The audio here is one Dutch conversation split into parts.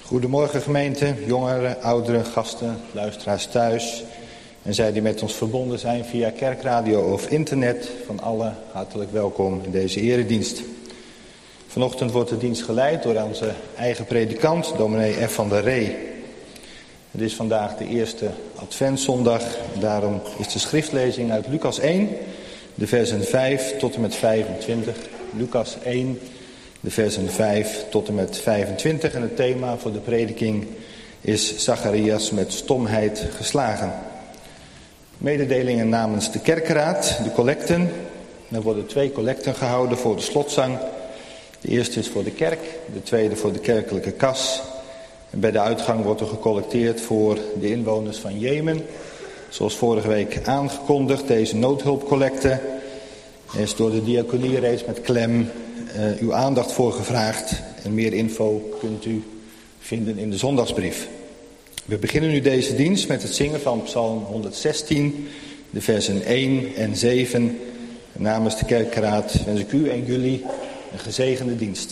Goedemorgen gemeente, jongeren, ouderen, gasten, luisteraars thuis en zij die met ons verbonden zijn via kerkradio of internet. Van allen hartelijk welkom in deze eredienst. Vanochtend wordt de dienst geleid door onze eigen predikant, dominee F. van der Ree. Het is vandaag de eerste adventszondag, daarom is de schriftlezing uit Lucas 1, de versen 5 tot en met 25. Lucas 1, de versen 5 tot en met 25. En het thema voor de prediking is Zacharias met stomheid geslagen. Mededelingen namens de kerkraad, de collecten. Er worden 2 collecten gehouden voor de slotzang. De eerste is voor de kerk, de tweede voor de kerkelijke kas. En bij de uitgang wordt er gecollecteerd voor de inwoners van Jemen. Zoals vorige week aangekondigd, deze noodhulpcollecte is door de diaconie reeds met klem uw aandacht voor gevraagd. En meer info kunt u vinden in de zondagsbrief. We beginnen nu deze dienst met het zingen van Psalm 116, de versen 1 en 7. Namens de kerkraad wens ik u en jullie een gezegende dienst.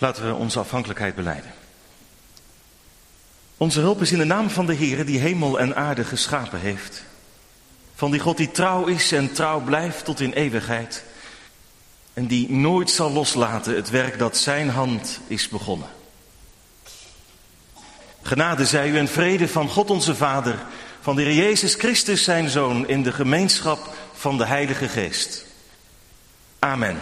Laten we onze afhankelijkheid belijden. Onze hulp is in de naam van de Heere die hemel en aarde geschapen heeft. Van die God die trouw is en trouw blijft tot in eeuwigheid. En die nooit zal loslaten het werk dat zijn hand is begonnen. Genade zij u en vrede van God onze Vader, van de Heer Jezus Christus zijn Zoon, in de gemeenschap van de Heilige Geest. Amen.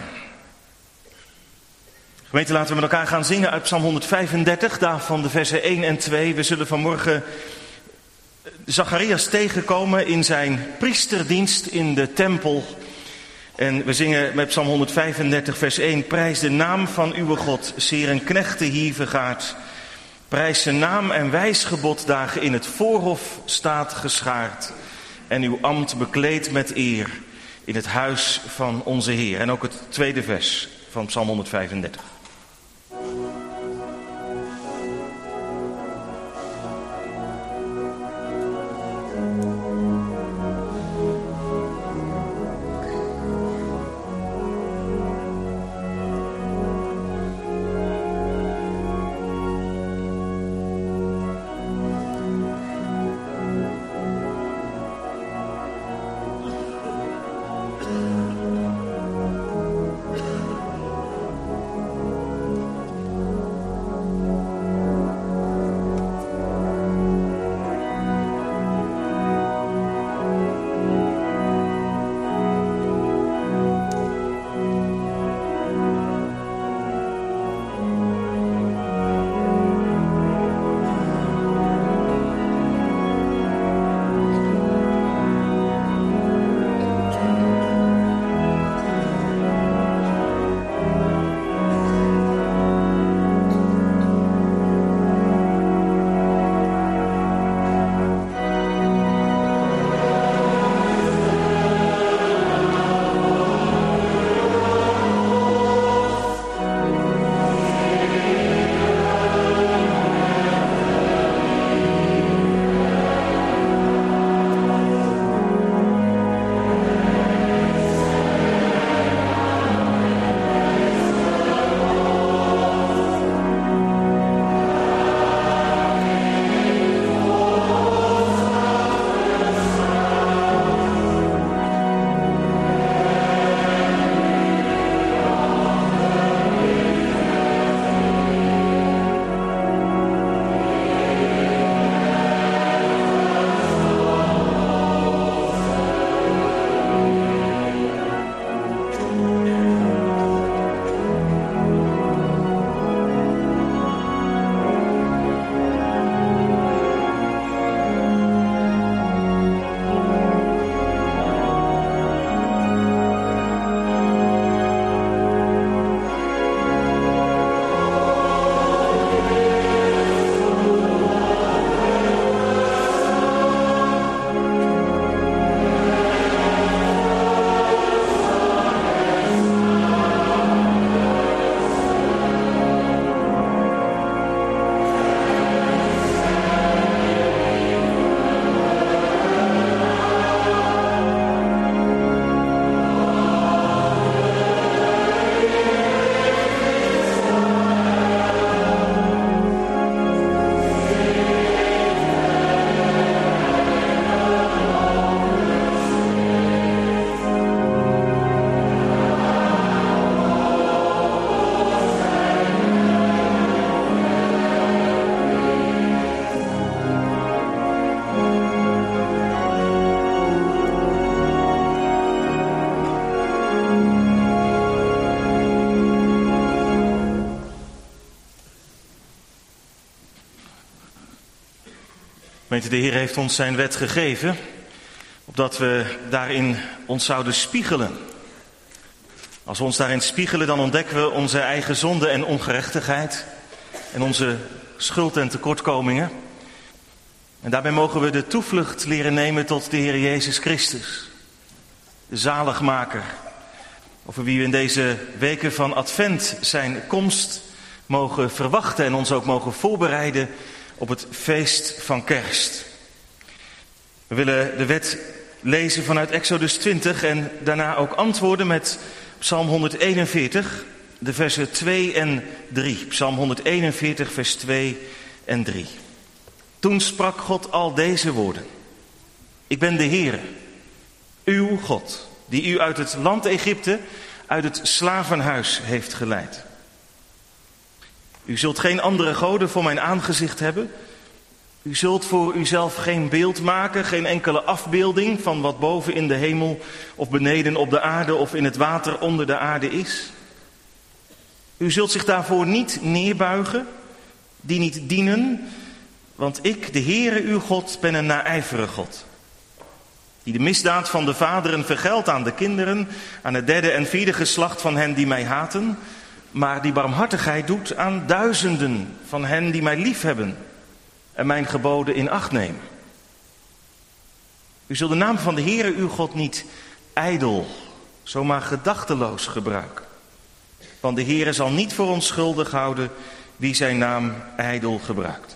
Gemeente, laten we met elkaar gaan zingen uit Psalm 135, daarvan de versen 1 en 2. We zullen vanmorgen Zacharias tegenkomen in zijn priesterdienst in de tempel. En we zingen met Psalm 135 vers 1. Prijs de naam van uw God, zeer een knechten hier vergaard. Prijs zijn naam en wijsgebod dagen in het voorhof staat geschaard. En uw ambt bekleed met eer in het huis van onze Heer. En ook het tweede vers van Psalm 135. Gemeente, de Heer heeft ons zijn wet gegeven, opdat we daarin ons zouden spiegelen. Als we ons daarin spiegelen, dan ontdekken we onze eigen zonde en ongerechtigheid en onze schuld en tekortkomingen. En daarbij mogen we de toevlucht leren nemen tot de Heer Jezus Christus, de zaligmaker, over wie we in deze weken van Advent zijn komst mogen verwachten en ons ook mogen voorbereiden op het feest van Kerst. We willen de wet lezen vanuit Exodus 20 en daarna ook antwoorden met Psalm 141. de versen 2 en 3. Psalm 141, vers 2 en 3. Toen sprak God al deze woorden. Ik ben de Heere, uw God, die u uit het land Egypte, uit het slavenhuis heeft geleid. U zult geen andere goden voor mijn aangezicht hebben. U zult voor uzelf geen beeld maken, geen enkele afbeelding van wat boven in de hemel of beneden op de aarde of in het water onder de aarde is. U zult zich daarvoor niet neerbuigen, die niet dienen, want ik, de Heere uw God, ben een naijverige God. Die de misdaad van de vaderen vergeldt aan de kinderen, aan het derde en vierde geslacht van hen die mij haten, maar die barmhartigheid doet aan duizenden van hen die mij liefhebben en mijn geboden in acht nemen. U zult de naam van de Heere uw God niet ijdel, zomaar gedachteloos gebruiken. Want de Heere zal niet voor onschuldig houden wie zijn naam ijdel gebruikt.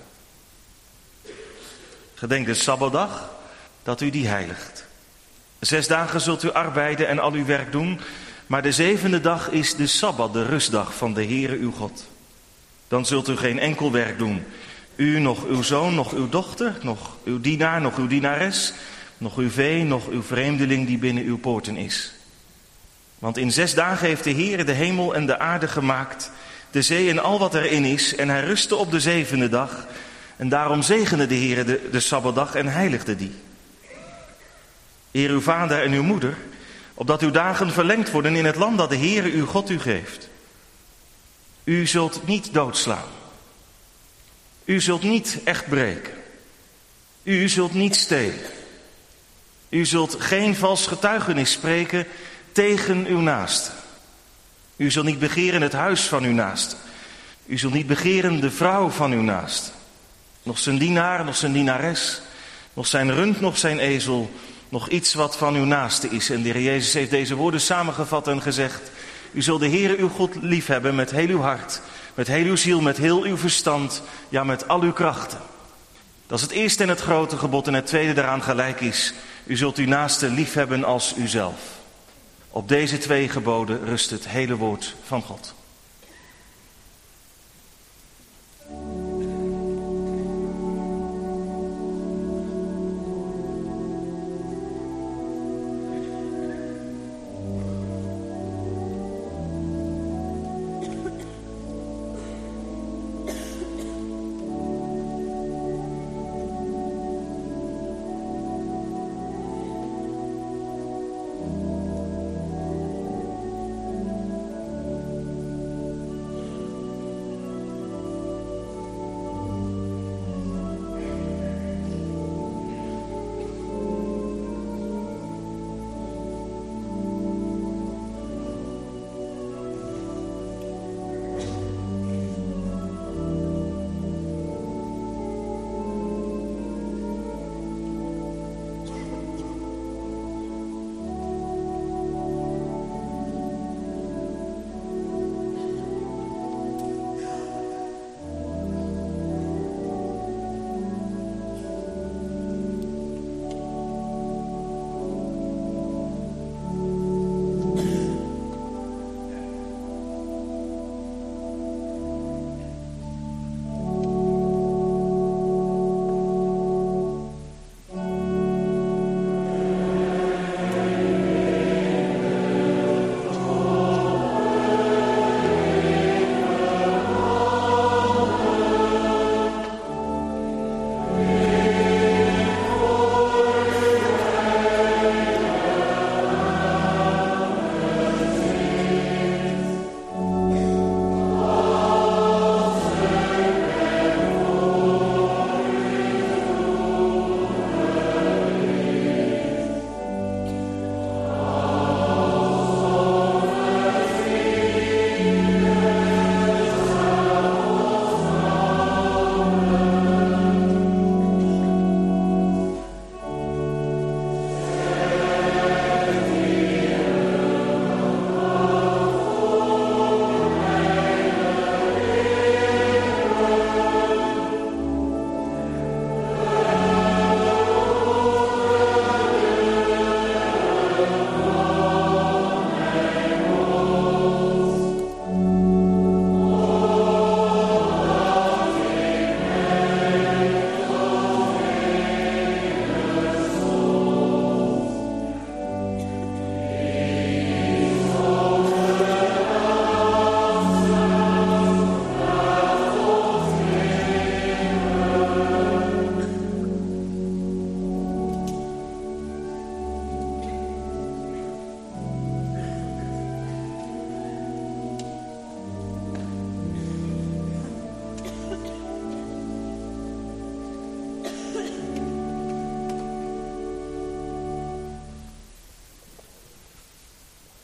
Gedenk de Sabbatdag, dat u die heiligt. 6 dagen zult u arbeiden en al uw werk doen, maar de 7e dag is de Sabbat, de rustdag van de Heere uw God. Dan zult u geen enkel werk doen. U, nog uw zoon, nog uw dochter, nog uw dienaar, nog uw dienares, nog uw vee, nog uw vreemdeling die binnen uw poorten is. Want in 6 dagen heeft de Heere de hemel en de aarde gemaakt, de zee en al wat erin is, en hij rustte op de 7e dag. En daarom zegende de Heere de Sabbatdag en heiligde die. Eer uw vader en uw moeder, opdat uw dagen verlengd worden in het land dat de Heere uw God u geeft. U zult niet doodslaan. U zult niet echt breken. U zult niet stelen. U zult geen vals getuigenis spreken tegen uw naaste. U zult niet begeren het huis van uw naaste. U zult niet begeren de vrouw van uw naaste. Nog zijn dienaar, nog zijn dienares, nog zijn rund, nog zijn ezel, nog iets wat van uw naaste is. En de Heer Jezus heeft deze woorden samengevat en gezegd: u zult de Heere uw God liefhebben met heel uw hart, met heel uw ziel, met heel uw verstand, ja met al uw krachten. Dat is het eerste en het grote gebod, en het tweede daaraan gelijk is: u zult uw naaste liefhebben als uzelf. Op deze 2 geboden rust het hele woord van God.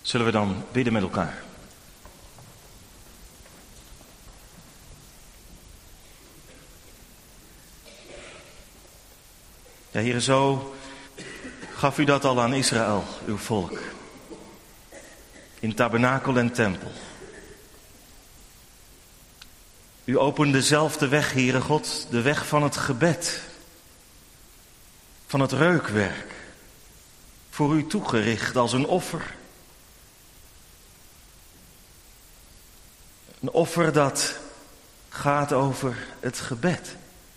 Zullen we dan bidden met elkaar? Ja, Heere, zo gaf u dat al aan Israël, uw volk. In tabernakel en tempel. U opende zelf de weg, Heere God, de weg van het gebed. Van het reukwerk. Voor u toegericht als een offer. Een offer dat gaat over het gebed.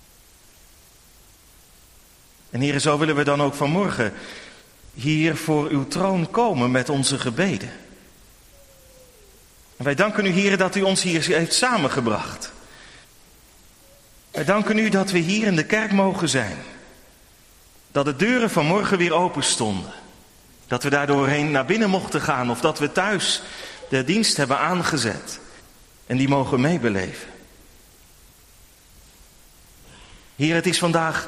En Heere, zo willen we dan ook vanmorgen hier voor uw troon komen met onze gebeden. En wij danken u, Heere, dat u ons hier heeft samengebracht. Wij danken u dat we hier in de kerk mogen zijn. Dat de deuren vanmorgen weer open stonden. Dat we daardoorheen naar binnen mochten gaan of dat we thuis de dienst hebben aangezet. En die mogen meebeleven. Heer, het is vandaag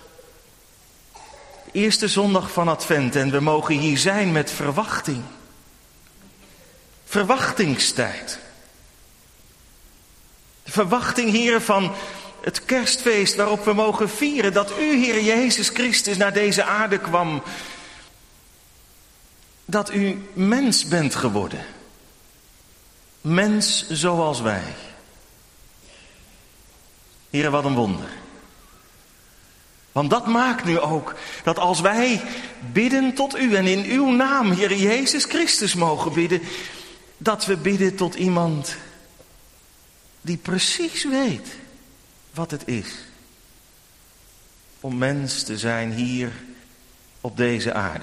de eerste zondag van Advent en we mogen hier zijn met verwachting. Verwachtingstijd. De verwachting, Heer, van het kerstfeest waarop we mogen vieren dat u, Heer Jezus Christus, naar deze aarde kwam. Dat u mens bent geworden. Mens zoals wij. Heer, wat een wonder. Want dat maakt nu ook dat als wij bidden tot u en in uw naam, Heer Jezus Christus, mogen bidden, dat we bidden tot iemand die precies weet wat het is om mens te zijn hier op deze aarde.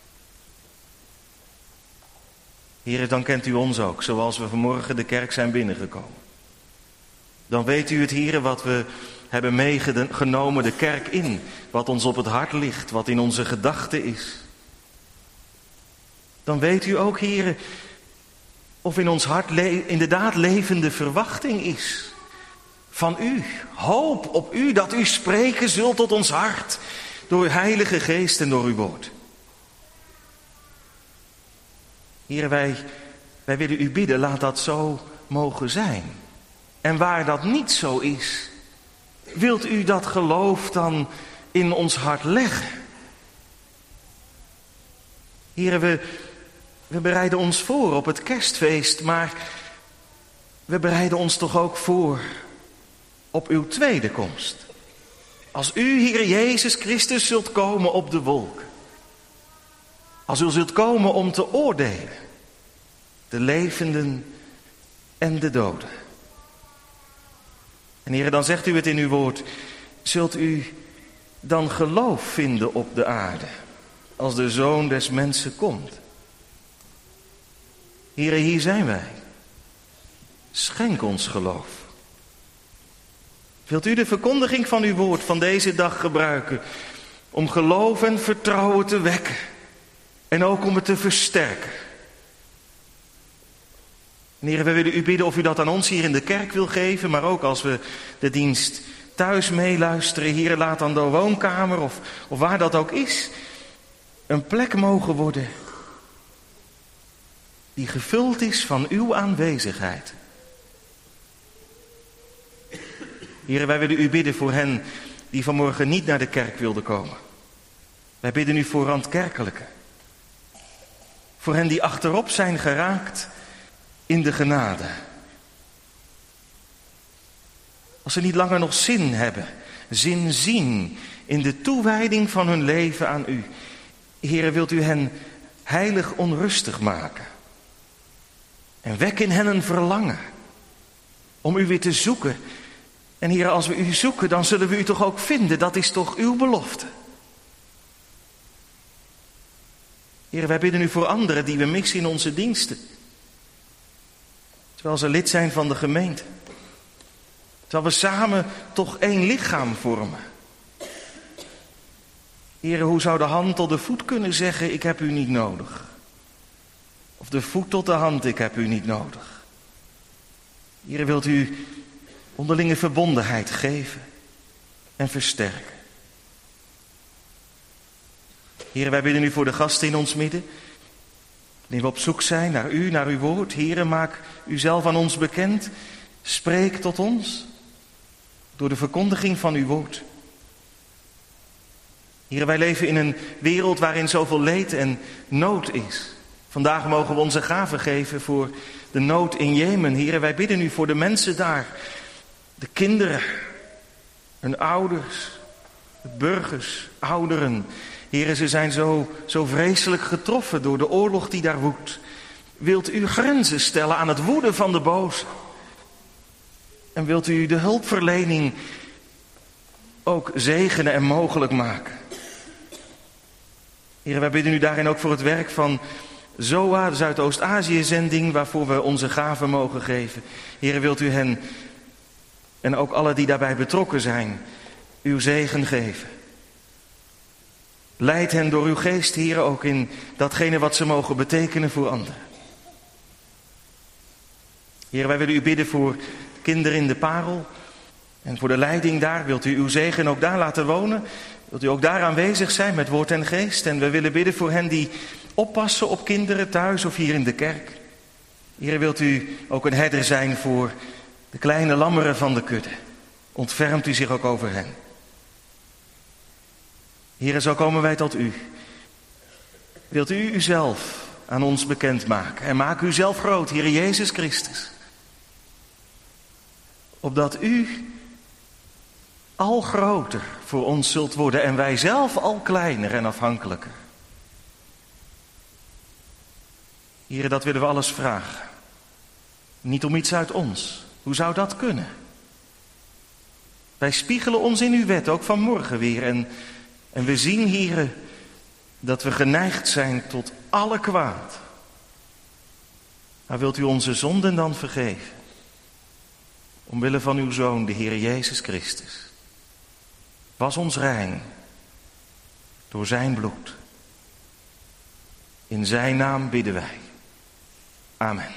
Heer, dan kent u ons ook, zoals we vanmorgen de kerk zijn binnengekomen. Dan weet u het, Heer, wat we hebben meegenomen de kerk in. Wat ons op het hart ligt, wat in onze gedachten is. Dan weet u ook, Heer, of in ons hart inderdaad levende verwachting is. Van u, hoop op u, dat u spreken zult tot ons hart. Door uw Heilige Geest en door uw woord. Heer, wij willen u bidden, laat dat zo mogen zijn. En waar dat niet zo is, wilt u dat geloof dan in ons hart leggen? Heer, we bereiden ons voor op het kerstfeest, maar we bereiden ons toch ook voor op uw tweede komst. Als u, Heer Jezus Christus, zult komen op de wolk. Als u zult komen om te oordelen. De levenden en de doden. En Heer, dan zegt u het in uw woord. Zult u dan geloof vinden op de aarde. Als de Zoon des Mensen komt. Heer, hier zijn wij. Schenk ons geloof. Wilt u de verkondiging van uw woord van deze dag gebruiken om geloof en vertrouwen te wekken en ook om het te versterken? En Heer, we willen u bidden of u dat aan ons hier in de kerk wil geven, maar ook als we de dienst thuis meeluisteren. Heer, laat dan de woonkamer of waar dat ook is een plek mogen worden die gevuld is van uw aanwezigheid. Heer, wij willen u bidden voor hen die vanmorgen niet naar de kerk wilden komen. Wij bidden u voor randkerkelijken. Voor hen die achterop zijn geraakt in de genade. Als ze niet langer nog zin hebben, zin zien in de toewijding van hun leven aan u. Heer, wilt u hen heilig onrustig maken. En wek in hen een verlangen om u weer te zoeken. En Heer, als we u zoeken, dan zullen we u toch ook vinden. Dat is toch uw belofte. Heer, wij bidden u voor anderen die we missen in onze diensten. Terwijl ze lid zijn van de gemeente. Terwijl we samen toch één lichaam vormen. Heer, hoe zou de hand tot de voet kunnen zeggen, ik heb u niet nodig? Of de voet tot de hand, ik heb u niet nodig. Heer, wilt u onderlinge verbondenheid geven en versterken. Heer, wij bidden u voor de gasten in ons midden. Wanneer we op zoek zijn naar u, naar uw woord. Heere, maak uzelf aan ons bekend. Spreek tot ons door de verkondiging van uw woord. Heere, wij leven in een wereld waarin zoveel leed en nood is. Vandaag mogen we onze gaven geven voor de nood in Jemen. Heere, wij bidden u voor de mensen daar. De kinderen, hun ouders, de burgers, ouderen. Heere, ze zijn zo vreselijk getroffen door de oorlog die daar woedt. Wilt u grenzen stellen aan het woeden van de boze? En wilt u de hulpverlening ook zegenen en mogelijk maken? Heere, wij bidden u daarin ook voor het werk van ZOA, de Zuidoost-Azië-zending, waarvoor we onze gaven mogen geven. Heere, wilt u hen en ook alle die daarbij betrokken zijn, uw zegen geven. Leid hen door uw geest, Heere, ook in datgene wat ze mogen betekenen voor anderen. Heere, wij willen u bidden voor kinderen in de Parel en voor de leiding daar. Wilt u uw zegen ook daar laten wonen? Wilt u ook daar aanwezig zijn met woord en geest? En we willen bidden voor hen die oppassen op kinderen thuis of hier in de kerk. Heere, wilt u ook een herder zijn voor de kleine lammeren van de kudde? Ontfermt u zich ook over hen. Heere, zo komen wij tot u. Wilt u uzelf aan ons bekendmaken? En maak u zelf groot, Heere Jezus Christus. Opdat u al groter voor ons zult worden en wij zelf al kleiner en afhankelijker. Heere, dat willen we alles vragen. Niet om iets uit ons. Hoe zou dat kunnen? Wij spiegelen ons in uw wet, ook vanmorgen weer. En we zien, Heere, dat we geneigd zijn tot alle kwaad. Maar wilt u onze zonden dan vergeven? Omwille van uw Zoon, de Heer Jezus Christus. Was ons rein door zijn bloed. In zijn naam bidden wij. Amen.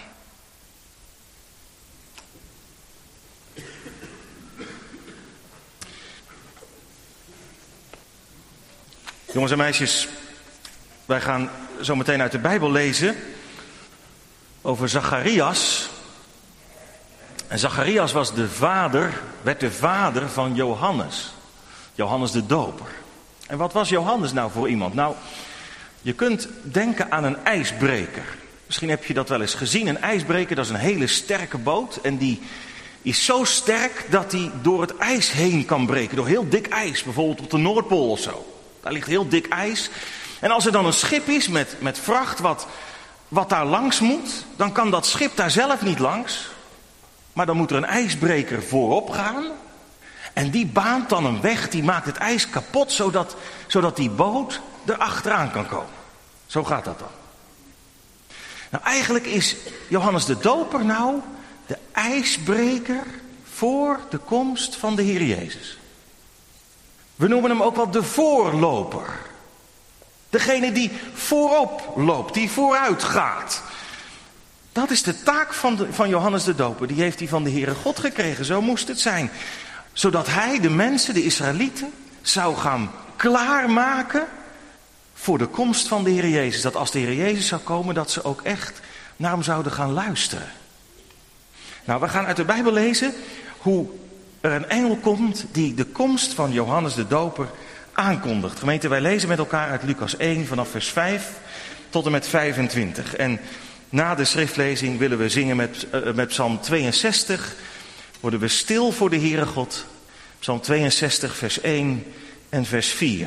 Jongens en meisjes, wij gaan zo meteen uit de Bijbel lezen over Zacharias. En Zacharias werd de vader van Johannes. Johannes de Doper. En wat was Johannes nou voor iemand? Nou, je kunt denken aan een ijsbreker. Misschien heb je dat wel eens gezien. Een ijsbreker, dat is een hele sterke boot. En die is zo sterk dat die door het ijs heen kan breken. Door heel dik ijs, bijvoorbeeld op de Noordpool of zo. Daar ligt heel dik ijs. En als er dan een schip is met vracht wat daar langs moet, dan kan dat schip daar zelf niet langs. Maar dan moet er een ijsbreker voorop gaan. En die baant dan een weg, die maakt het ijs kapot, zodat die boot er achteraan kan komen. Zo gaat dat dan. Nou, eigenlijk is Johannes de Doper nou de ijsbreker voor de komst van de Heer Jezus. We noemen hem ook wel de voorloper. Degene die voorop loopt, die vooruit gaat. Dat is de taak van Johannes de Doper. Die heeft hij van de Heere God gekregen. Zo moest het zijn. Zodat hij de mensen, de Israëlieten, zou gaan klaarmaken voor de komst van de Heer Jezus. Dat als de Heer Jezus zou komen, dat ze ook echt naar hem zouden gaan luisteren. Nou, we gaan uit de Bijbel lezen hoe er een engel komt die de komst van Johannes de Doper aankondigt. Gemeente, wij lezen met elkaar uit Lucas 1 vanaf vers 5 tot en met 25. En na de schriftlezing willen we zingen met Psalm 62. Worden we stil voor de Heere God. Psalm 62 vers 1 en vers 4.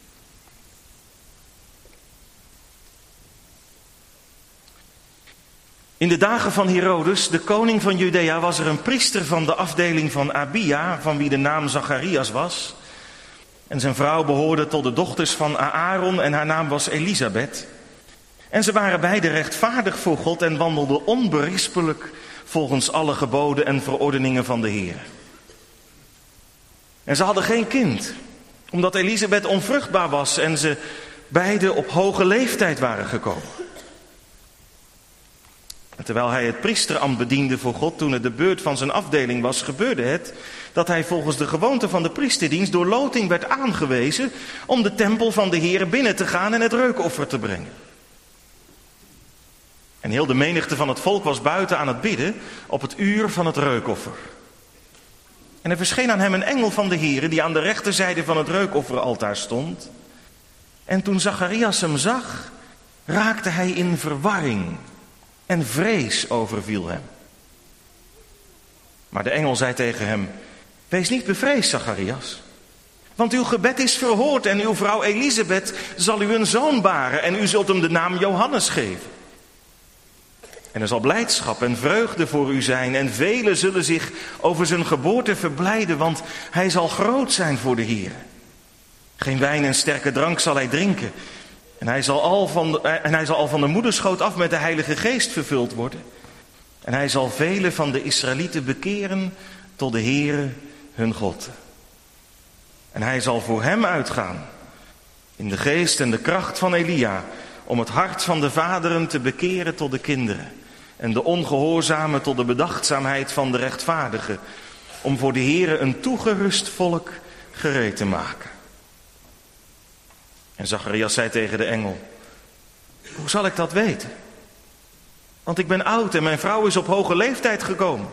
In de dagen van Herodes, de koning van Judea, was er een priester van de afdeling van Abia, van wie de naam Zacharias was. En zijn vrouw behoorde tot de dochters van Aaron en haar naam was Elisabeth. En ze waren beide rechtvaardig voor God en wandelden onberispelijk volgens alle geboden en verordeningen van de Heer. En ze hadden geen kind, omdat Elisabeth onvruchtbaar was en ze beide op hoge leeftijd waren gekomen. En terwijl hij het priesterambt bediende voor God toen het de beurt van zijn afdeling was, gebeurde het dat hij volgens de gewoonte van de priesterdienst door loting werd aangewezen om de tempel van de Heer binnen te gaan en het reukoffer te brengen. En heel de menigte van het volk was buiten aan het bidden op het uur van het reukoffer. En er verscheen aan hem een engel van de Here die aan de rechterzijde van het reukofferaltaar stond. En toen Zacharias hem zag, raakte hij in verwarring en vrees overviel hem. Maar de engel zei tegen hem: wees niet bevreesd, Zacharias. Want uw gebed is verhoord en uw vrouw Elisabeth zal u een zoon baren en u zult hem de naam Johannes geven. En er zal blijdschap en vreugde voor u zijn en velen zullen zich over zijn geboorte verblijden, want hij zal groot zijn voor de Heere. Geen wijn en sterke drank zal hij drinken en hij zal al van de moederschoot af met de Heilige Geest vervuld worden. En hij zal velen van de Israëlieten bekeren tot de Heere hun God. En hij zal voor hem uitgaan in de geest en de kracht van Elia, om het hart van de vaderen te bekeren tot de kinderen en de ongehoorzamen tot de bedachtzaamheid van de rechtvaardigen, om voor de Heere een toegerust volk gereed te maken. En Zacharias zei tegen de engel: hoe zal ik dat weten? Want ik ben oud en mijn vrouw is op hoge leeftijd gekomen.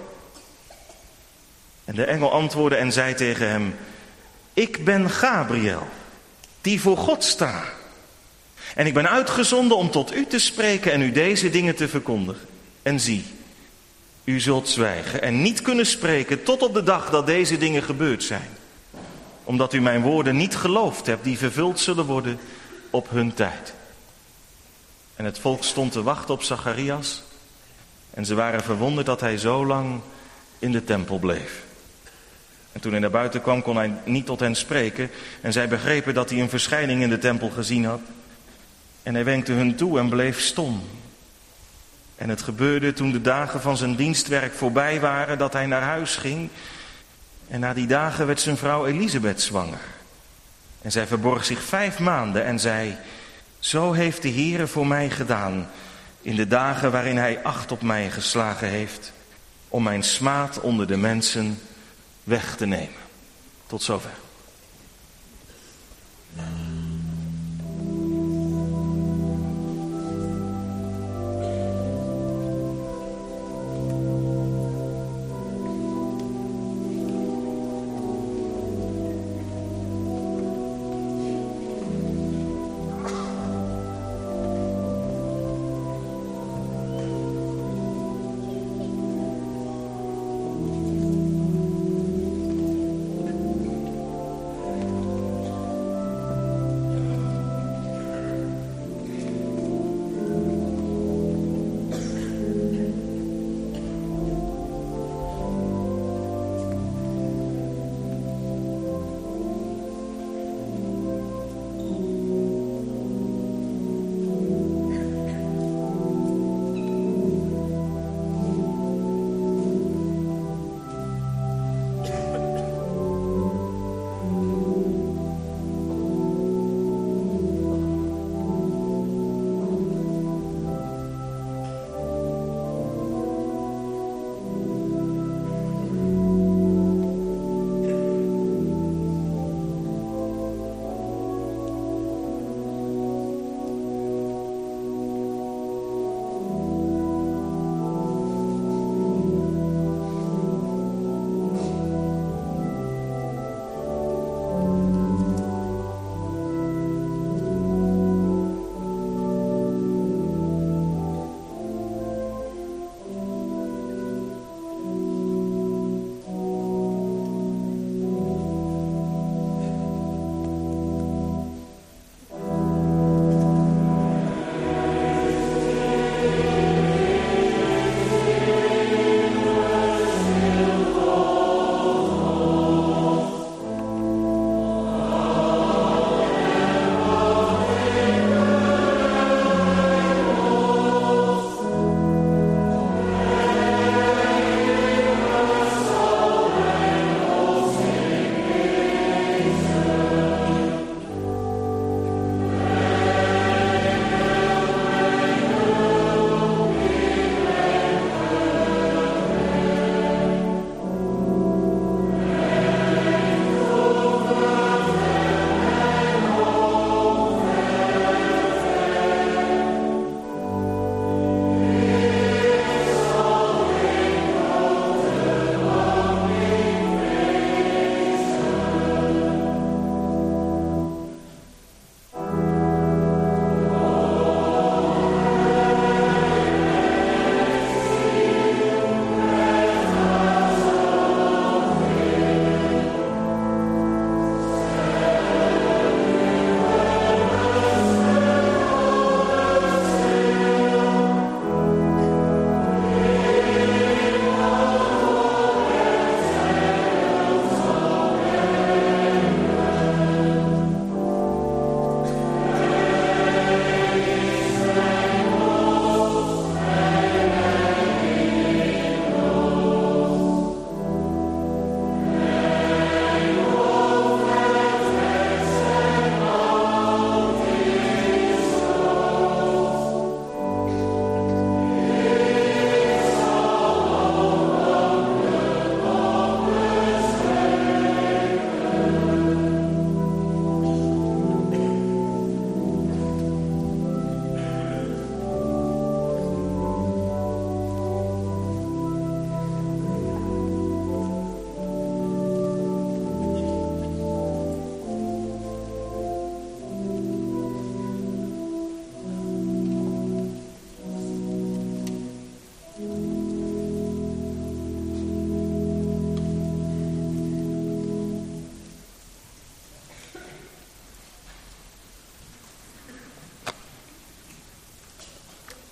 En de engel antwoordde en zei tegen hem: ik ben Gabriel, die voor God sta. En ik ben uitgezonden om tot u te spreken en u deze dingen te verkondigen. En zie, u zult zwijgen en niet kunnen spreken tot op de dag dat deze dingen gebeurd zijn. Omdat u mijn woorden niet geloofd hebt, die vervuld zullen worden op hun tijd. En het volk stond te wachten op Zacharias. En ze waren verwonderd dat hij zo lang in de tempel bleef. En toen hij naar buiten kwam, kon hij niet tot hen spreken. En zij begrepen dat hij een verschijning in de tempel gezien had. En hij wenkte hun toe en bleef stom. En het gebeurde toen de dagen van zijn dienstwerk voorbij waren, dat hij naar huis ging. En na die dagen werd zijn vrouw Elisabeth zwanger. En zij verborg zich 5 maanden en zei: zo heeft de Heere voor mij gedaan in de dagen waarin hij acht op mij geslagen heeft, om mijn smaad onder de mensen weg te nemen. Tot zover.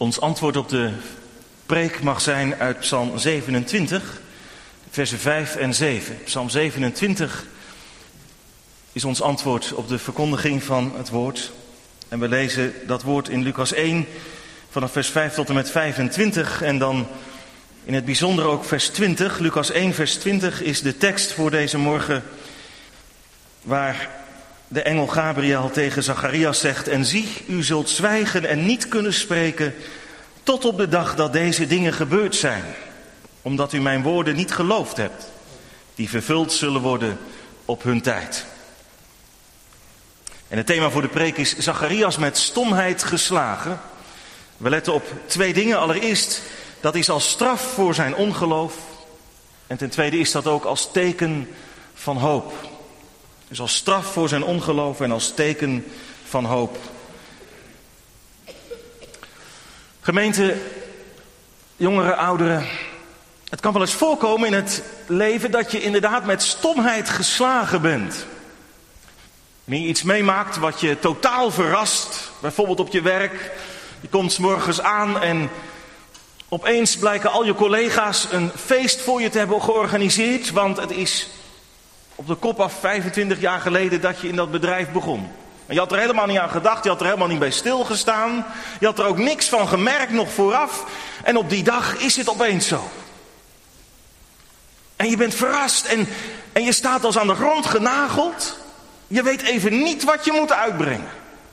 Ons antwoord op de preek mag zijn uit Psalm 27, versen 5 en 7. Psalm 27 is ons antwoord op de verkondiging van het woord. En we lezen dat woord in Lucas 1 vanaf vers 5 tot en met 25 en dan in het bijzonder ook vers 20. Lucas 1 vers 20 is de tekst voor deze morgen waar de engel Gabriel tegen Zacharias zegt: en zie, u zult zwijgen en niet kunnen spreken tot op de dag dat deze dingen gebeurd zijn, omdat u mijn woorden niet geloofd hebt, die vervuld zullen worden op hun tijd. En het thema voor de preek is Zacharias met stomheid geslagen. We letten op twee dingen. Allereerst, dat is als straf voor zijn ongeloof. En ten tweede is dat ook als teken van hoop. Dus als straf voor zijn ongeloof en als teken van hoop. Gemeente, jongeren, ouderen. Het kan wel eens voorkomen in het leven dat je inderdaad met stomheid geslagen bent. Wanneer je iets meemaakt wat je totaal verrast. Bijvoorbeeld op je werk. Je komt 's morgens aan en opeens blijken al je collega's een feest voor je te hebben georganiseerd. Want het is op de kop af 25 jaar geleden dat je in dat bedrijf begon. En je had er helemaal niet aan gedacht, je had er helemaal niet bij stilgestaan. Je had er ook niks van gemerkt nog vooraf. En op die dag is het opeens zo. En je bent verrast en je staat als aan de grond genageld. Je weet even niet wat je moet uitbrengen.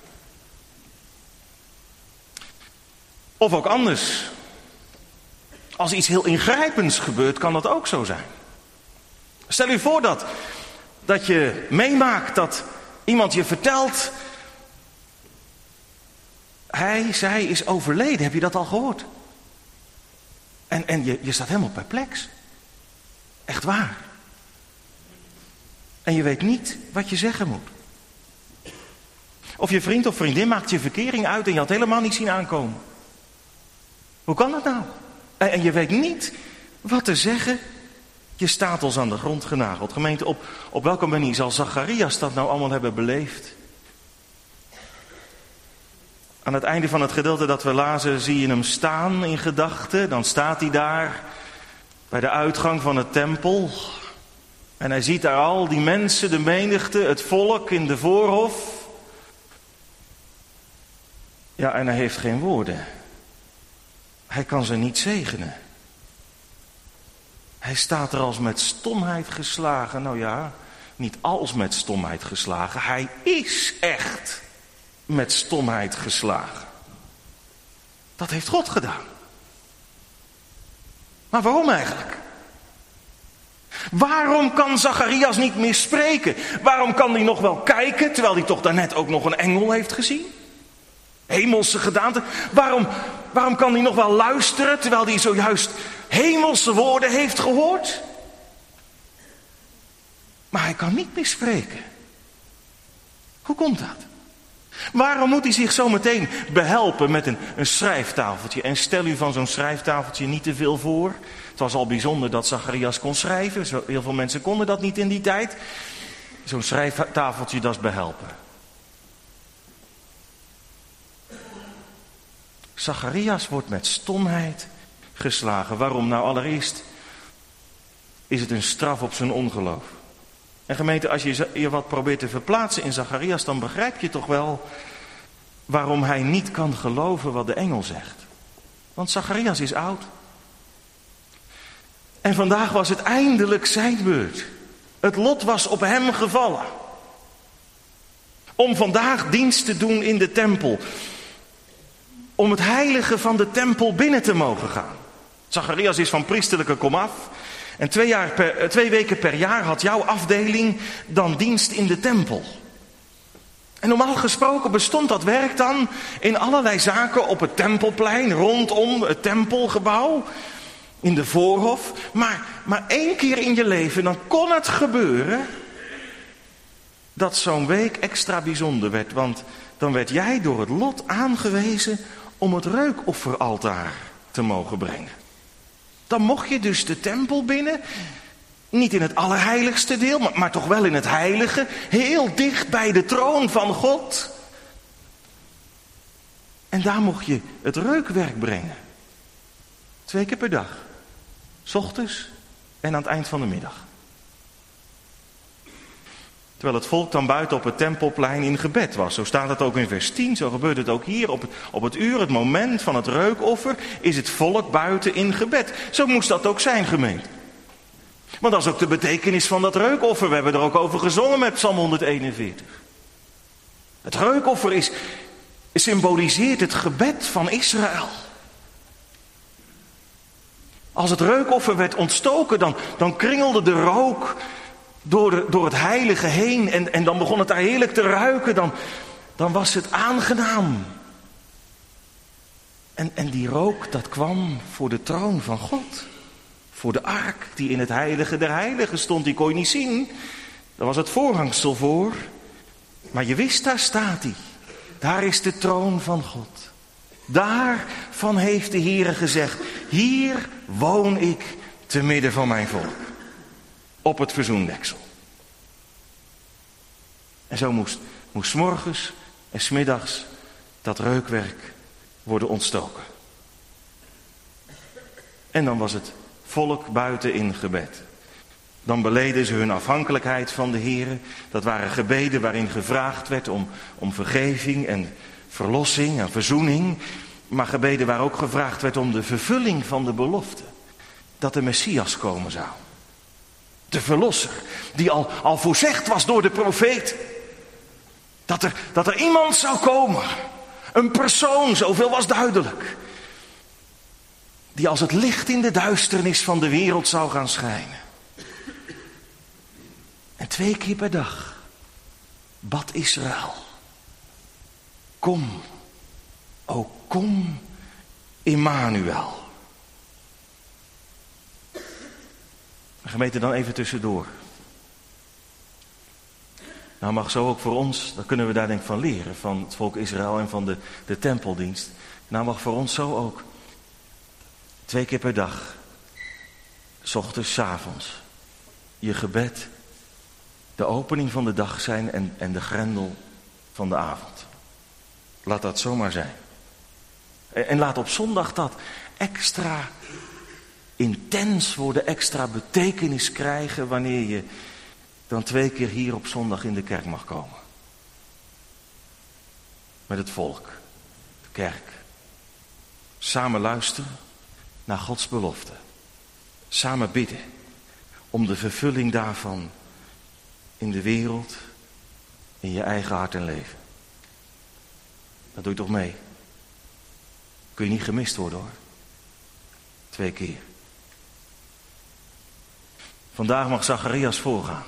Of ook anders. Als iets heel ingrijpends gebeurt, kan dat ook zo zijn. Stel u voor dat je meemaakt dat iemand je vertelt: zij is overleden. Heb je dat al gehoord? En je staat helemaal perplex. Echt waar. En je weet niet wat je zeggen moet. Of je vriend of vriendin maakt je verkering uit en je had helemaal niet zien aankomen. Hoe kan dat nou? En je weet niet wat te zeggen. Je staat als aan de grond genageld. Gemeente, op welke manier zal Zacharias dat nou allemaal hebben beleefd? Aan het einde van het gedeelte dat we lazen zie je hem staan in gedachten. Dan staat hij daar bij de uitgang van het tempel. En hij ziet daar al die mensen, de menigte, het volk in de voorhof. Ja, en hij heeft geen woorden. Hij kan ze niet zegenen. Hij staat er als met stomheid geslagen. Nou ja, niet als met stomheid geslagen. Hij is echt met stomheid geslagen. Dat heeft God gedaan. Maar waarom eigenlijk? Waarom kan Zacharias niet meer spreken? Waarom kan hij nog wel kijken, terwijl hij toch daarnet ook nog een engel heeft gezien? Hemelse gedaante. Waarom kan hij nog wel luisteren, terwijl hij zojuist hemelse woorden heeft gehoord? Maar hij kan niet meer spreken. Hoe komt dat? Waarom moet hij zich zo meteen behelpen met een schrijftafeltje? En stel u van zo'n schrijftafeltje niet te veel voor. Het was al bijzonder dat Zacharias kon schrijven. Heel veel mensen konden dat niet in die tijd. Zo'n schrijftafeltje, dat is behelpen. Zacharias wordt met stomheid geslagen. Waarom? Nou, allereerst is het een straf op zijn ongeloof. En gemeente, als je je wat probeert te verplaatsen in Zacharias, dan begrijp je toch wel waarom hij niet kan geloven wat de engel zegt. Want Zacharias is oud. En vandaag was het eindelijk zijn beurt. Het lot was op hem gevallen. Om vandaag dienst te doen in de tempel. Om het heilige van de tempel binnen te mogen gaan. Zacharias is van priesterlijke komaf. En 2 weken per jaar had jouw afdeling dan dienst in de tempel. En normaal gesproken bestond dat werk dan in allerlei zaken op het tempelplein, rondom het tempelgebouw, in de voorhof. Maar 1 keer in je leven, dan kon het gebeuren dat zo'n week extra bijzonder werd. Want dan werd jij door het lot aangewezen om het reukofferaltaar te mogen brengen. Dan mocht je dus de tempel binnen, niet in het allerheiligste deel, maar toch wel in het heilige, heel dicht bij de troon van God. En daar mocht je het reukwerk brengen. 2 keer per dag. 's Ochtends en aan het eind van de middag. Terwijl het volk dan buiten op het tempelplein in gebed was. Zo staat het ook in vers 10. Zo gebeurt het ook hier. Op het uur, het moment van het reukoffer, is het volk buiten in gebed. Zo moest dat ook zijn, gemeente. Want dat is ook de betekenis van dat reukoffer. We hebben er ook over gezongen met Psalm 141. Het reukoffer symboliseert het gebed van Israël. Als het reukoffer werd ontstoken, dan kringelde de rook door het heilige heen. En dan begon het daar heerlijk te ruiken. Dan was het aangenaam. En die rook, dat kwam voor de troon van God. Voor de ark die in het heilige der heiligen stond. Die kon je niet zien. Daar was het voorhangsel voor. Maar je wist, daar staat hij. Daar is de troon van God. Daarvan heeft de Heere gezegd: hier woon ik te midden van mijn volk. Op het verzoendeksel. En zo moest 's morgens en 's middags dat reukwerk worden ontstoken. En dan was het volk buiten in gebed. Dan beleden ze hun afhankelijkheid van de Heere. Dat waren gebeden waarin gevraagd werd om vergeving en verlossing en verzoening. Maar gebeden waar ook gevraagd werd om de vervulling van de belofte. Dat de Messias komen zou. De verlosser, die al voorzegd was door de profeet. Dat er iemand zou komen. Een persoon, zoveel was duidelijk. Die als het licht in de duisternis van de wereld zou gaan schijnen. En 2 keer per dag bad Israël: kom, o kom, Immanuel. Gemeente, dan even tussendoor. Nou mag zo ook voor ons, dan kunnen we daar denk ik van leren, van het volk Israël en van de tempeldienst. Nou mag voor ons zo ook 2 keer per dag, 's ochtends, 's avonds, je gebed de opening van de dag zijn en de grendel van de avond. Laat dat zomaar zijn. En laat op zondag dat extra intens worden, extra betekenis krijgen wanneer je dan 2 keer hier op zondag in de kerk mag komen. Met het volk, de kerk. Samen luisteren naar Gods belofte. Samen bidden om de vervulling daarvan in de wereld, in je eigen hart en leven. Dat doe je toch mee? Kun je niet gemist worden hoor. 2 keer. Vandaag mag Zacharias voorgaan.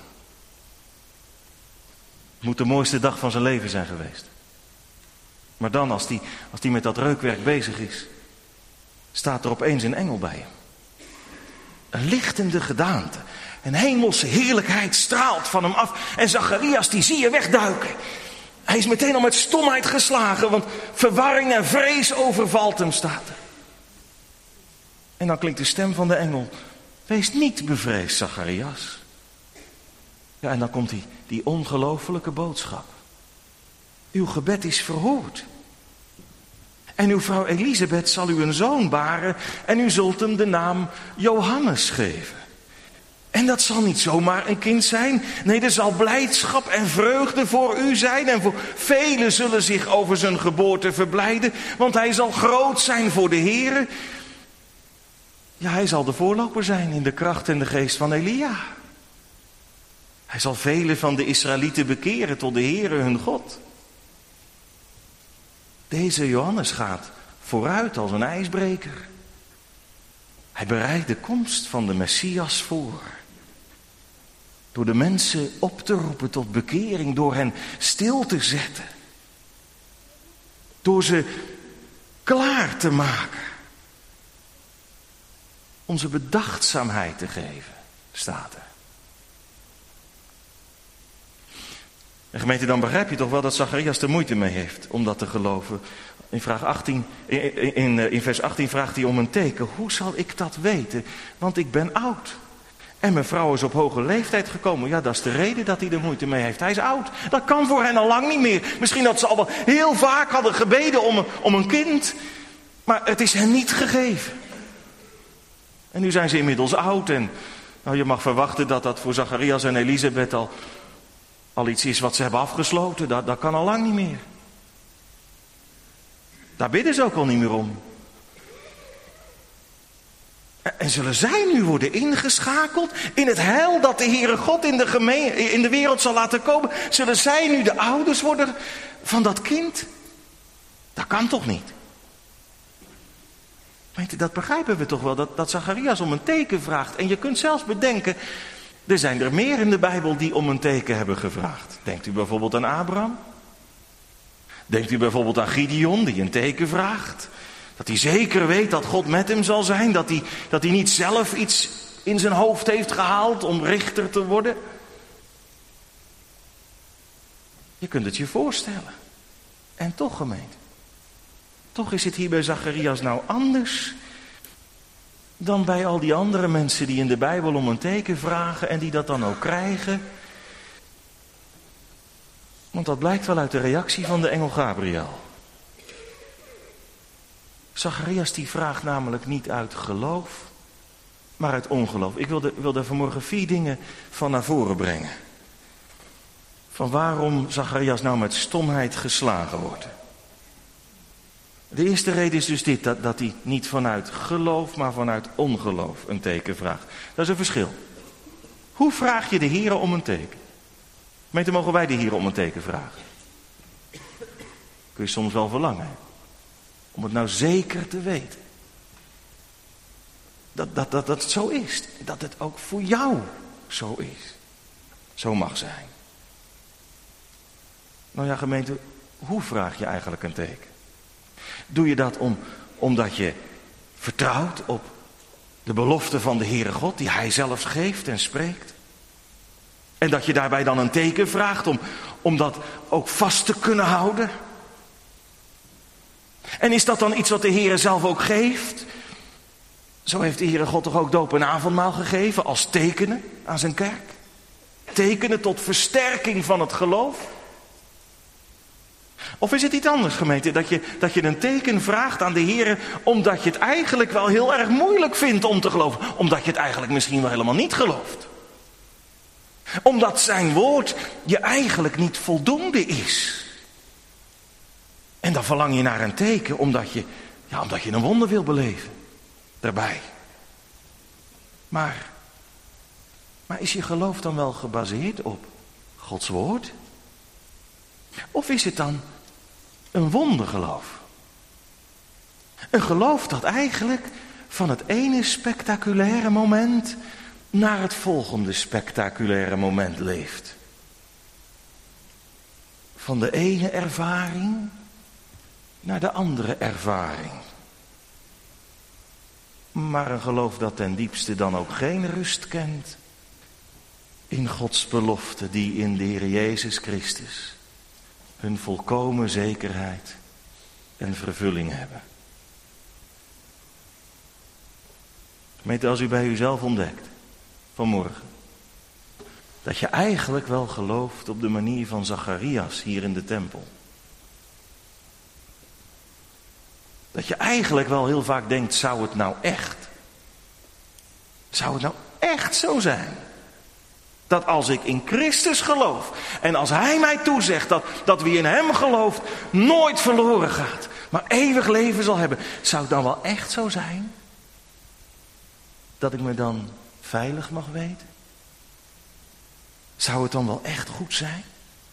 Het moet de mooiste dag van zijn leven zijn geweest. Maar dan, als die met dat reukwerk bezig is, staat er opeens een engel bij hem. Een lichtende gedaante. Een hemelse heerlijkheid straalt van hem af. En Zacharias, die zie je wegduiken. Hij is meteen al met stomheid geslagen, want verwarring en vrees overvalt hem, staat er. En dan klinkt de stem van de engel: wees niet bevreesd, Zacharias. Ja, en dan komt die ongelofelijke boodschap. Uw gebed is verhoord. En uw vrouw Elisabeth zal u een zoon baren en u zult hem de naam Johannes geven. En dat zal niet zomaar een kind zijn. Nee, er zal blijdschap en vreugde voor u zijn. En voor velen zullen zich over zijn geboorte verblijden. Want hij zal groot zijn voor de Heere. Ja, hij zal de voorloper zijn in de kracht en de geest van Elia. Hij zal velen van de Israëlieten bekeren tot de Heere hun God. Deze Johannes gaat vooruit als een ijsbreker. Hij bereidt de komst van de Messias voor. Door de mensen op te roepen tot bekering, door hen stil te zetten. Door ze klaar te maken. Om ze bedachtzaamheid te geven, staat er. En gemeente, dan begrijp je toch wel dat Zacharias er moeite mee heeft om dat te geloven. In vers 18 vraagt hij om een teken. Hoe zal ik dat weten? Want ik ben oud. En mijn vrouw is op hoge leeftijd gekomen. Ja, dat is de reden dat hij er moeite mee heeft. Hij is oud. Dat kan voor hen al lang niet meer. Misschien dat ze al wel heel vaak hadden gebeden om een kind. Maar het is hen niet gegeven. En nu zijn ze inmiddels oud. En nou, je mag verwachten dat dat voor Zacharias en Elisabeth al iets is wat ze hebben afgesloten. Dat kan al lang niet meer. Daar bidden ze ook al niet meer om. En zullen zij nu worden ingeschakeld in het heil dat de Heere God in de wereld zal laten komen? Zullen zij nu de ouders worden van dat kind? Dat kan toch niet? Weet je, dat begrijpen we toch wel, dat Zacharias om een teken vraagt. En je kunt zelfs bedenken, er zijn er meer in de Bijbel die om een teken hebben gevraagd. Denkt u bijvoorbeeld aan Abraham? Denkt u bijvoorbeeld aan Gideon die een teken vraagt? Dat hij zeker weet dat God met hem zal zijn. Dat hij niet zelf iets in zijn hoofd heeft gehaald om richter te worden. Je kunt het je voorstellen. En toch, gemeente. Toch is het hier bij Zacharias nou anders dan bij al die andere mensen die in de Bijbel om een teken vragen en die dat dan ook krijgen. Want dat blijkt wel uit de reactie van de engel Gabriel. Zacharias die vraagt namelijk niet uit geloof, maar uit ongeloof. Ik wil daar vanmorgen 4 dingen van naar voren brengen. Van waarom Zacharias nou met stomheid geslagen wordt. De eerste reden is dus dit, dat hij niet vanuit geloof, maar vanuit ongeloof een teken vraagt. Dat is een verschil. Hoe vraag je de Heere om een teken? Gemeente, mogen wij de Heere om een teken vragen? Kun je soms wel verlangen, hè? Om het nou zeker te weten. Dat het zo is. Dat het ook voor jou zo is. Zo mag zijn. Nou ja, gemeente, hoe vraag je eigenlijk een teken? Doe je dat omdat je vertrouwt op de belofte van de Heere God, die Hij zelfs geeft en spreekt? En dat je daarbij dan een teken vraagt om dat ook vast te kunnen houden? En is dat dan iets wat de Heere zelf ook geeft? Zo heeft de Heere God toch ook doop en avondmaal gegeven als tekenen aan zijn kerk? Tekenen tot versterking van het geloof? Of is het iets anders, gemeente, dat je een teken vraagt aan de Heere omdat je het eigenlijk wel heel erg moeilijk vindt om te geloven? Omdat je het eigenlijk misschien wel helemaal niet gelooft? Omdat zijn woord je eigenlijk niet voldoende is? En dan verlang je naar een teken omdat je een wonder wil beleven. Daarbij. Maar is je geloof dan wel gebaseerd op Gods woord? Of is het dan een wondergeloof? Een geloof dat eigenlijk van het ene spectaculaire moment naar het volgende spectaculaire moment leeft. Van de ene ervaring naar de andere ervaring. Maar een geloof dat ten diepste dan ook geen rust kent in Gods belofte die in de Heer Jezus Christus hun volkomen zekerheid en vervulling hebben. Gemeente, als u bij uzelf ontdekt vanmorgen dat je eigenlijk wel gelooft op de manier van Zacharias hier in de tempel. Dat je eigenlijk wel heel vaak denkt, zou het nou echt zo zijn? Dat als ik in Christus geloof en als Hij mij toezegt dat wie in Hem gelooft nooit verloren gaat, maar eeuwig leven zal hebben. Zou het dan wel echt zo zijn? Dat ik me dan veilig mag weten? Zou het dan wel echt goed zijn?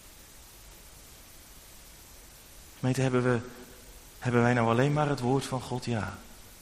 Gemeente, hebben wij nou alleen maar het woord van God? Ja.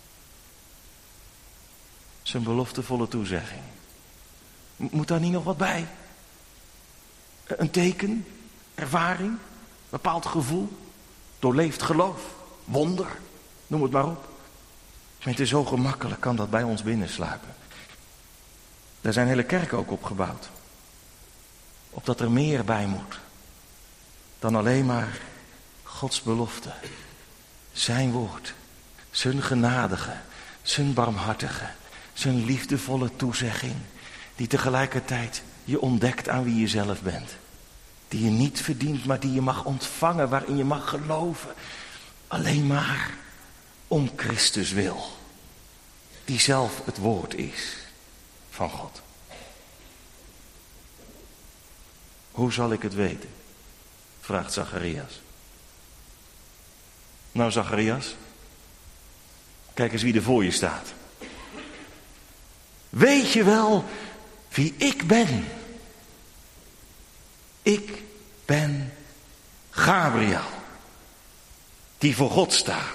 Zijn beloftevolle toezegging. Moet daar niet nog wat bij? Een teken, ervaring, bepaald gevoel, doorleefd geloof, wonder, noem het maar op. Gemeente, zo gemakkelijk kan dat bij ons binnensluipen. Daar zijn hele kerken ook op gebouwd. Opdat er meer bij moet dan alleen maar Gods belofte. Zijn woord, zijn genadige, zijn barmhartige, zijn liefdevolle toezegging Die tegelijkertijd je ontdekt aan wie je zelf bent. Die je niet verdient, maar die je mag ontvangen, waarin je mag geloven. Alleen maar om Christus wil. Die zelf het woord is van God. Hoe zal ik het weten? Vraagt Zacharias. Nou, Zacharias, kijk eens wie er voor je staat. Weet je wel wie ik ben? Ik ben Gabriel, die voor God staat.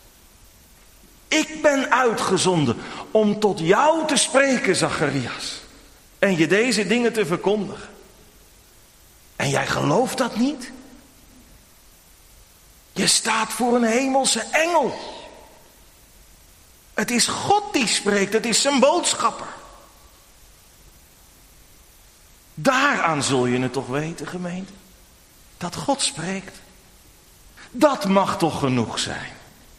Ik ben uitgezonden om tot jou te spreken, Zacharias. En je deze dingen te verkondigen. En jij gelooft dat niet? Je staat voor een hemelse engel. Het is God die spreekt, het is zijn boodschapper. Daaraan zul je het toch weten, gemeente? Dat God spreekt. Dat mag toch genoeg zijn?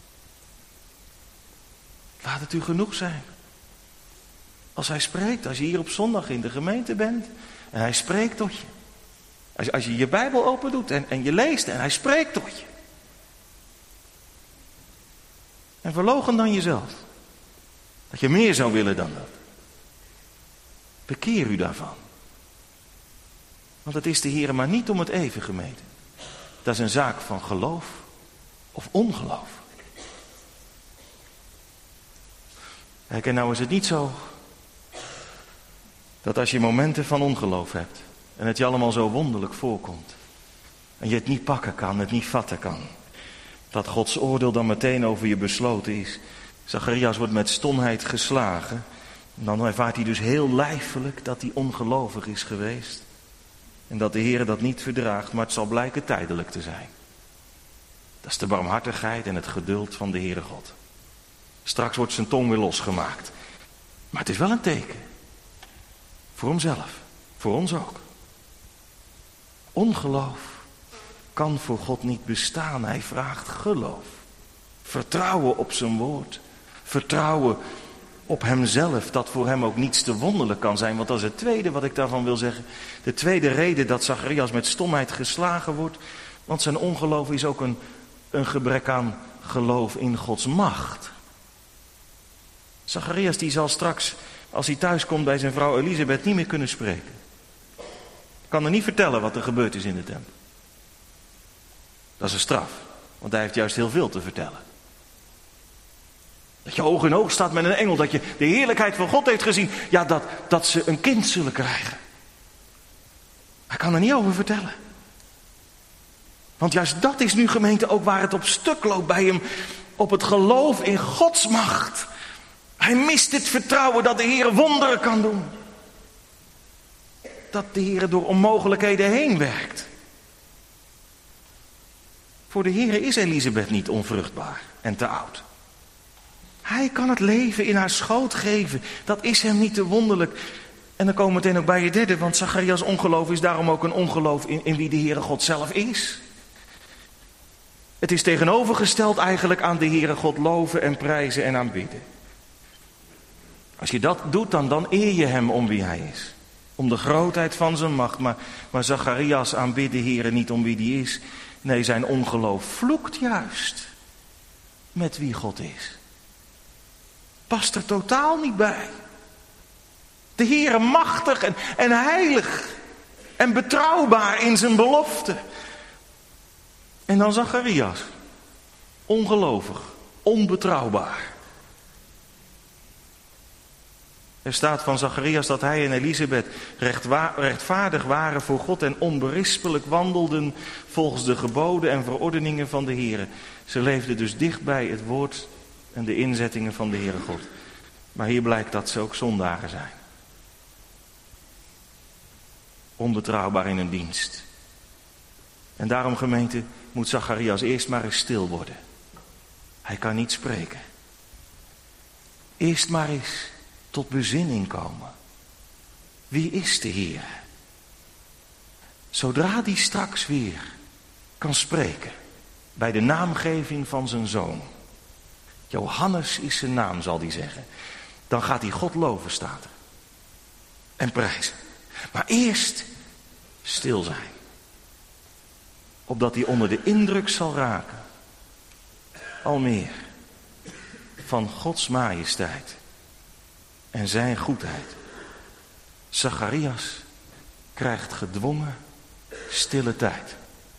Laat het u genoeg zijn. Als hij spreekt, als je hier op zondag in de gemeente bent en hij spreekt tot je. Als je je Bijbel open doet en je leest en hij spreekt tot je. En verloochen dan jezelf. Dat je meer zou willen dan dat. Bekeer u daarvan. Want het is de Heer maar niet om het even, gemeente. Dat is een zaak van geloof of ongeloof. Kijk, en nou is het niet zo dat als je momenten van ongeloof hebt en het je allemaal zo wonderlijk voorkomt en je het niet pakken kan, het niet vatten kan, dat Gods oordeel dan meteen over je besloten is. Zacharias wordt met stomheid geslagen. En dan ervaart hij dus heel lijfelijk dat hij ongelovig is geweest. En dat de Heer dat niet verdraagt, maar het zal blijken tijdelijk te zijn. Dat is de barmhartigheid en het geduld van de Heere God. Straks wordt zijn tong weer losgemaakt. Maar het is wel een teken. Voor hemzelf, voor ons ook. Ongeloof kan voor God niet bestaan. Hij vraagt geloof. Vertrouwen op zijn woord. Vertrouwen op hemzelf, dat voor hem ook niets te wonderlijk kan zijn. Want dat is het tweede wat ik daarvan wil zeggen. De tweede reden dat Zacharias met stomheid geslagen wordt. Want zijn ongeloof is ook een gebrek aan geloof in Gods macht. Zacharias die zal straks, als hij thuis komt bij zijn vrouw Elisabeth, niet meer kunnen spreken. Kan er niet vertellen wat er gebeurd is in de tempel. Dat is een straf, want hij heeft juist heel veel te vertellen. Dat je oog in oog staat met een engel, dat je de heerlijkheid van God heeft gezien. Ja, dat ze een kind zullen krijgen. Hij kan er niet over vertellen. Want juist dat is nu, gemeente, ook waar het op stuk loopt bij hem. Op het geloof in Gods macht. Hij mist het vertrouwen dat de Heer wonderen kan doen. Dat de Heer door onmogelijkheden heen werkt. Voor de Heer is Elisabeth niet onvruchtbaar en te oud. Hij kan het leven in haar schoot geven. Dat is hem niet te wonderlijk. En dan komen we meteen ook bij je derde. Want Zacharias' ongeloof is daarom ook een ongeloof in wie de Heere God zelf is. Het is tegenovergesteld eigenlijk aan de Heere God loven en prijzen en aanbidden. Als je dat doet, dan eer je hem om wie hij is. Om de grootheid van zijn macht. Maar Zacharias aanbidt de Heere niet om wie die is. Nee, zijn ongeloof vloekt juist met wie God is. Past er totaal niet bij. De Heere machtig en heilig en betrouwbaar in zijn belofte. En dan Zacharias. Ongelovig, onbetrouwbaar. Er staat van Zacharias dat hij en Elisabeth rechtvaardig waren voor God en onberispelijk wandelden volgens de geboden en verordeningen van de Heere. Ze leefden dus dicht bij het woord en de inzettingen van de Heere God. Maar hier blijkt dat ze ook zondaren zijn. Onbetrouwbaar in hun dienst. En daarom, gemeente, moet Zacharias eerst maar eens stil worden. Hij kan niet spreken. Eerst maar eens tot bezinning komen. Wie is de Heer? Zodra die straks weer kan spreken bij de naamgeving van zijn zoon. Johannes is zijn naam, zal hij zeggen. Dan gaat hij God loven, staat er. en prijzen. Maar eerst stil zijn. Opdat hij onder de indruk zal raken. Al meer. Van Gods majesteit. En zijn goedheid. Zacharias krijgt gedwongen stille tijd.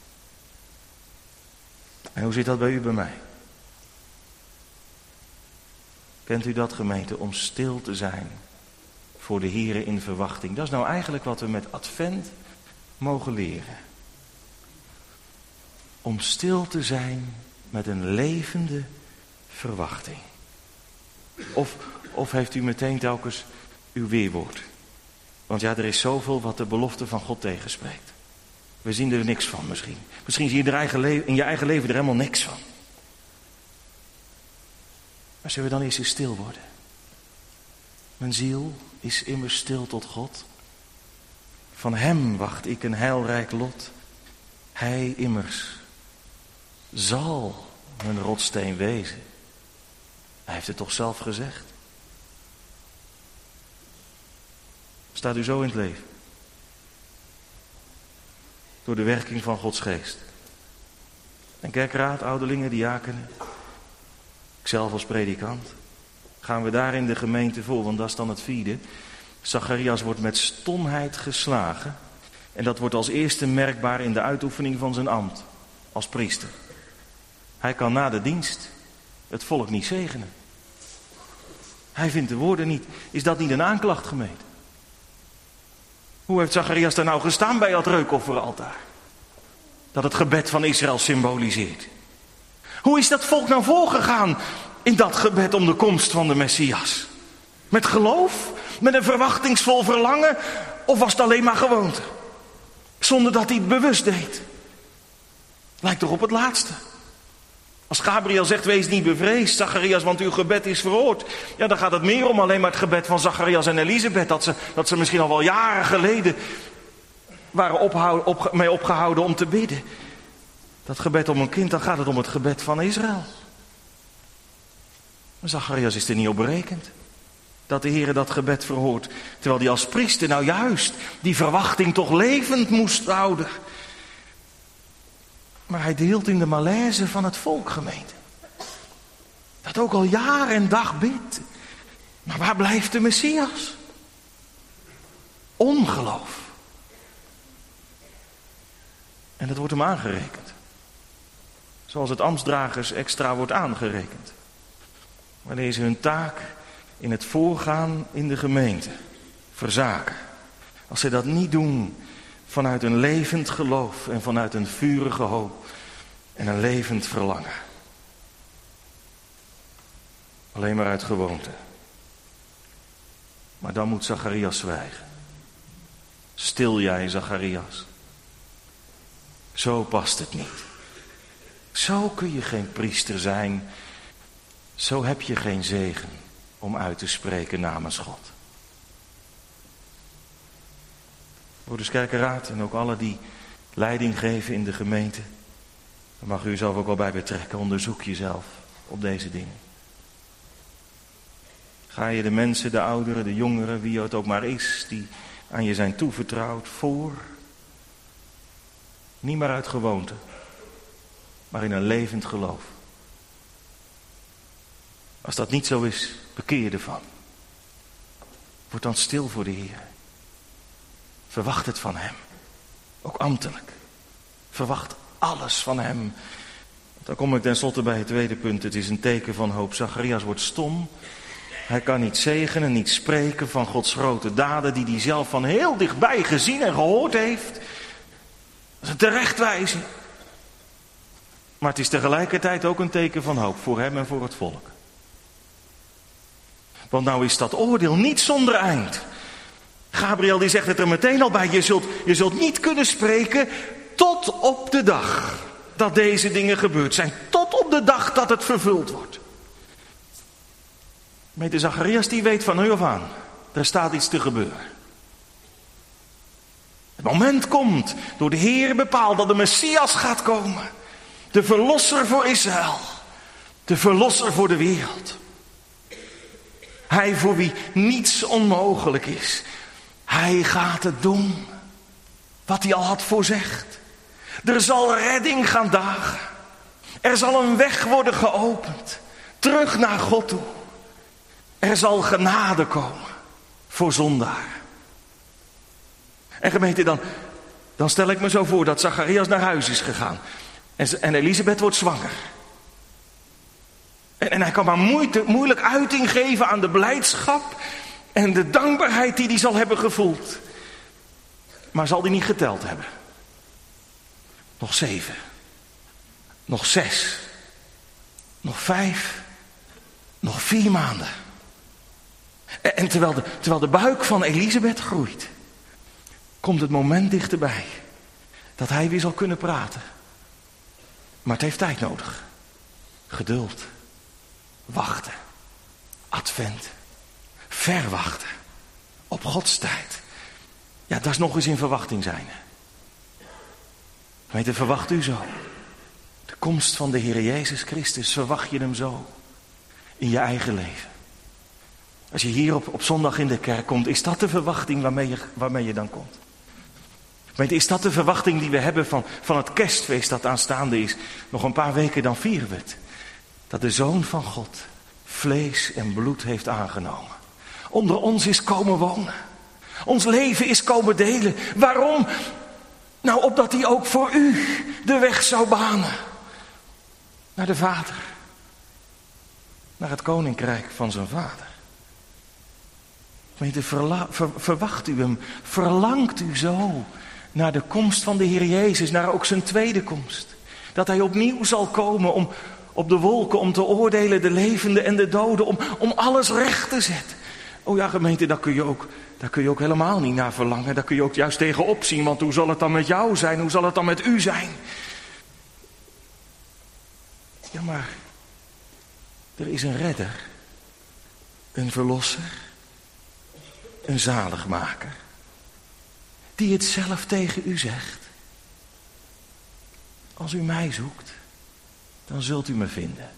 En hoe zit dat bij u, bij mij? Kent u dat, gemeente, om stil te zijn voor de Here in verwachting? Dat is nou eigenlijk wat we met Advent mogen leren. Om stil te zijn met een levende verwachting. Of heeft u meteen telkens uw weerwoord? Want ja, er is zoveel wat de belofte van God tegenspreekt. We zien er niks van misschien. Misschien zie je in je eigen leven er helemaal niks van. Maar zullen we dan eerst eens stil worden? Mijn ziel is immers stil tot God. Van hem wacht ik een heilrijk lot. Hij immers zal mijn rotsteen wezen. Hij heeft het toch zelf gezegd? Staat u zo in het leven? Door de werking van Gods geest. En kerkraad, ouderlingen, diakenen. Ikzelf als predikant. Gaan we daar in de gemeente voor, want dat is dan het vierde. Zacharias wordt met stomheid geslagen. En dat wordt als eerste merkbaar in de uitoefening van zijn ambt. Als priester. Hij kan na de dienst het volk niet zegenen. Hij vindt de woorden niet. Is dat niet een aanklacht, gemeente? Hoe heeft Zacharias daar nou gestaan bij dat reukofferaltaar? Dat het gebed van Israël symboliseert. Hoe is dat volk nou voorgegaan in dat gebed om de komst van de Messias? Met geloof? Met een verwachtingsvol verlangen? Of was het alleen maar gewoonte? Zonder dat hij het bewust deed. Lijkt toch op het laatste. Als Gabriel zegt, wees niet bevreesd, Zacharias, want uw gebed is verhoord. Ja, dan gaat het meer om alleen maar het gebed van Zacharias en Elisabeth. Dat ze misschien al wel jaren geleden waren mee opgehouden om te bidden. Dat gebed om een kind, dan gaat het om het gebed van Israël. Maar Zacharias is er niet op berekend. Dat de Heer dat gebed verhoort. Terwijl hij als priester nou juist die verwachting toch levend moest houden. Maar hij deelt in de malaise van het volk, gemeente. Dat ook al jaar en dag bidt. Maar waar blijft de Messias? Ongeloof. En dat wordt hem aangerekend. Zoals het ambtsdragers extra wordt aangerekend. Wanneer ze hun taak in het voorgaan in de gemeente verzaken. Als ze dat niet doen vanuit een levend geloof en vanuit een vurige hoop en een levend verlangen. Alleen maar uit gewoonte. Maar dan moet Zacharias zwijgen. Stil jij, Zacharias. Zo past het niet. Zo kun je geen priester zijn. Zo heb je geen zegen om uit te spreken namens God. Broeders Kerkenraad en ook alle die leiding geven in de gemeente. Daar mag u zelf ook wel bij betrekken. Onderzoek jezelf op deze dingen. Ga je de mensen, de ouderen, de jongeren, wie het ook maar is, die aan je zijn toevertrouwd, voor. Niet maar uit gewoonte, maar in een levend geloof. Als dat niet zo is, bekeer je ervan. Word dan stil voor de Heer. Verwacht het van hem. Ook ambtelijk. Verwacht alles van hem. Dan kom ik tenslotte bij het tweede punt. Het is een teken van hoop. Zacharias wordt stom. Hij kan niet zegenen, niet spreken van Gods grote daden die hij zelf van heel dichtbij gezien en gehoord heeft. Dat is een terechtwijzing. Maar het is tegelijkertijd ook een teken van hoop voor hem en voor het volk. Want nou is dat oordeel niet zonder eind. Gabriel die zegt het er meteen al bij. Je zult niet kunnen spreken tot op de dag dat deze dingen gebeurd zijn. Tot op de dag dat het vervuld wordt. Meester Zacharias die weet van nu af aan. Er staat iets te gebeuren. Het moment komt door de Heer bepaald dat de Messias gaat komen. De verlosser voor Israël. De verlosser voor de wereld. Hij voor wie niets onmogelijk is. Hij gaat het doen wat hij al had voorzegd. Er zal redding gaan dagen. Er zal een weg worden geopend. Terug naar God toe. Er zal genade komen voor zondaar. En gemeente, dan stel ik me zo voor dat Zacharias naar huis is gegaan. En Elisabeth wordt zwanger. En hij kan maar moeilijk uiting geven aan de blijdschap en de dankbaarheid die hij zal hebben gevoeld. Maar zal hij niet geteld hebben. Nog 7. Nog 6. Nog 5. Nog 4 maanden. En terwijl de buik van Elisabeth groeit, komt het moment dichterbij dat hij weer zal kunnen praten. Maar het heeft tijd nodig. Geduld. Wachten. Advent. Verwachten. Op Gods tijd. Ja, dat is nog eens in verwachting zijn. Gemeente, verwacht u zo. De komst van de Heer Jezus Christus, verwacht je hem zo. In je eigen leven. Als je hier op zondag in de kerk komt, is dat de verwachting waarmee je dan komt? Gemeente, is dat de verwachting die we hebben van het kerstfeest dat aanstaande is? Nog een paar weken dan vieren we het. Dat de Zoon van God vlees en bloed heeft aangenomen. Onder ons is komen wonen. Ons leven is komen delen. Waarom? Nou, opdat hij ook voor u de weg zou banen. Naar de Vader. Naar het koninkrijk van zijn Vader. Gemeente, verwacht u hem? Verlangt u zo naar de komst van de Heer Jezus, naar ook zijn tweede komst? Dat hij opnieuw zal komen om op de wolken, om te oordelen de levenden en de doden, om alles recht te zetten. Oh ja, gemeente, daar kun je ook helemaal niet naar verlangen. Daar kun je ook juist tegenop zien, want hoe zal het dan met jou zijn? Hoe zal het dan met u zijn? Ja, maar er is een redder, een verlosser, een zaligmaker, die het zelf tegen u zegt. Als u mij zoekt, dan zult u me vinden.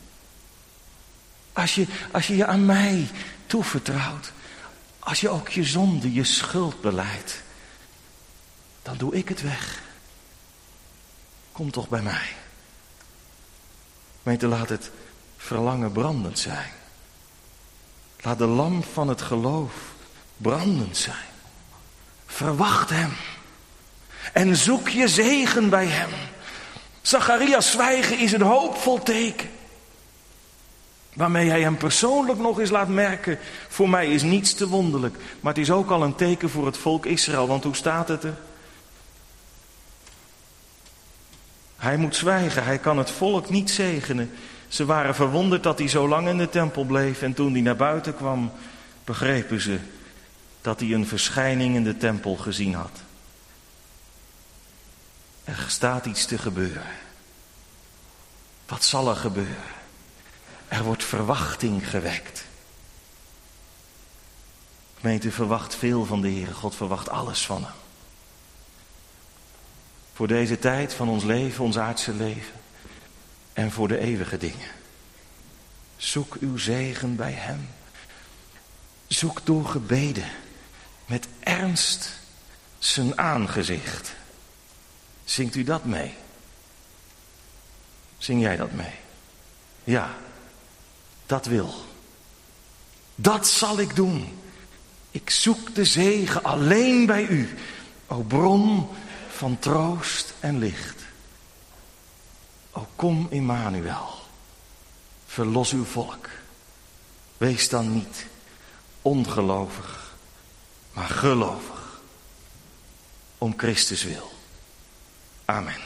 Als je je aan mij toevertrouwt, als je ook je zonde, je schuld belijdt, dan doe ik het weg. Kom toch bij mij. Gemeente, laat het verlangen brandend zijn. Laat de lamp van het geloof brandend zijn. Verwacht hem. En zoek je zegen bij hem. Zacharias' zwijgen is een hoopvol teken. Waarmee hij hem persoonlijk nog eens laat merken. Voor mij is niets te wonderlijk. Maar het is ook al een teken voor het volk Israël. Want hoe staat het er? Hij moet zwijgen. Hij kan het volk niet zegenen. Ze waren verwonderd dat hij zo lang in de tempel bleef. En toen hij naar buiten kwam, begrepen ze dat hij een verschijning in de tempel gezien had. Er staat iets te gebeuren. Wat zal er gebeuren? Er wordt verwachting gewekt. Gemeente, verwacht veel van de Heer. God verwacht alles van hem. Voor deze tijd van ons leven, ons aardse leven. En voor de eeuwige dingen. Zoek uw zegen bij hem. Zoek door gebeden. Met ernst zijn aangezicht. Zingt u dat mee? Zing jij dat mee? Ja, dat wil. Dat zal ik doen. Ik zoek de zegen alleen bij u. O bron van troost en licht. O kom Immanuel. Verlos uw volk. Wees dan niet ongelovig, maar gelovig. Om Christus wil. Amen.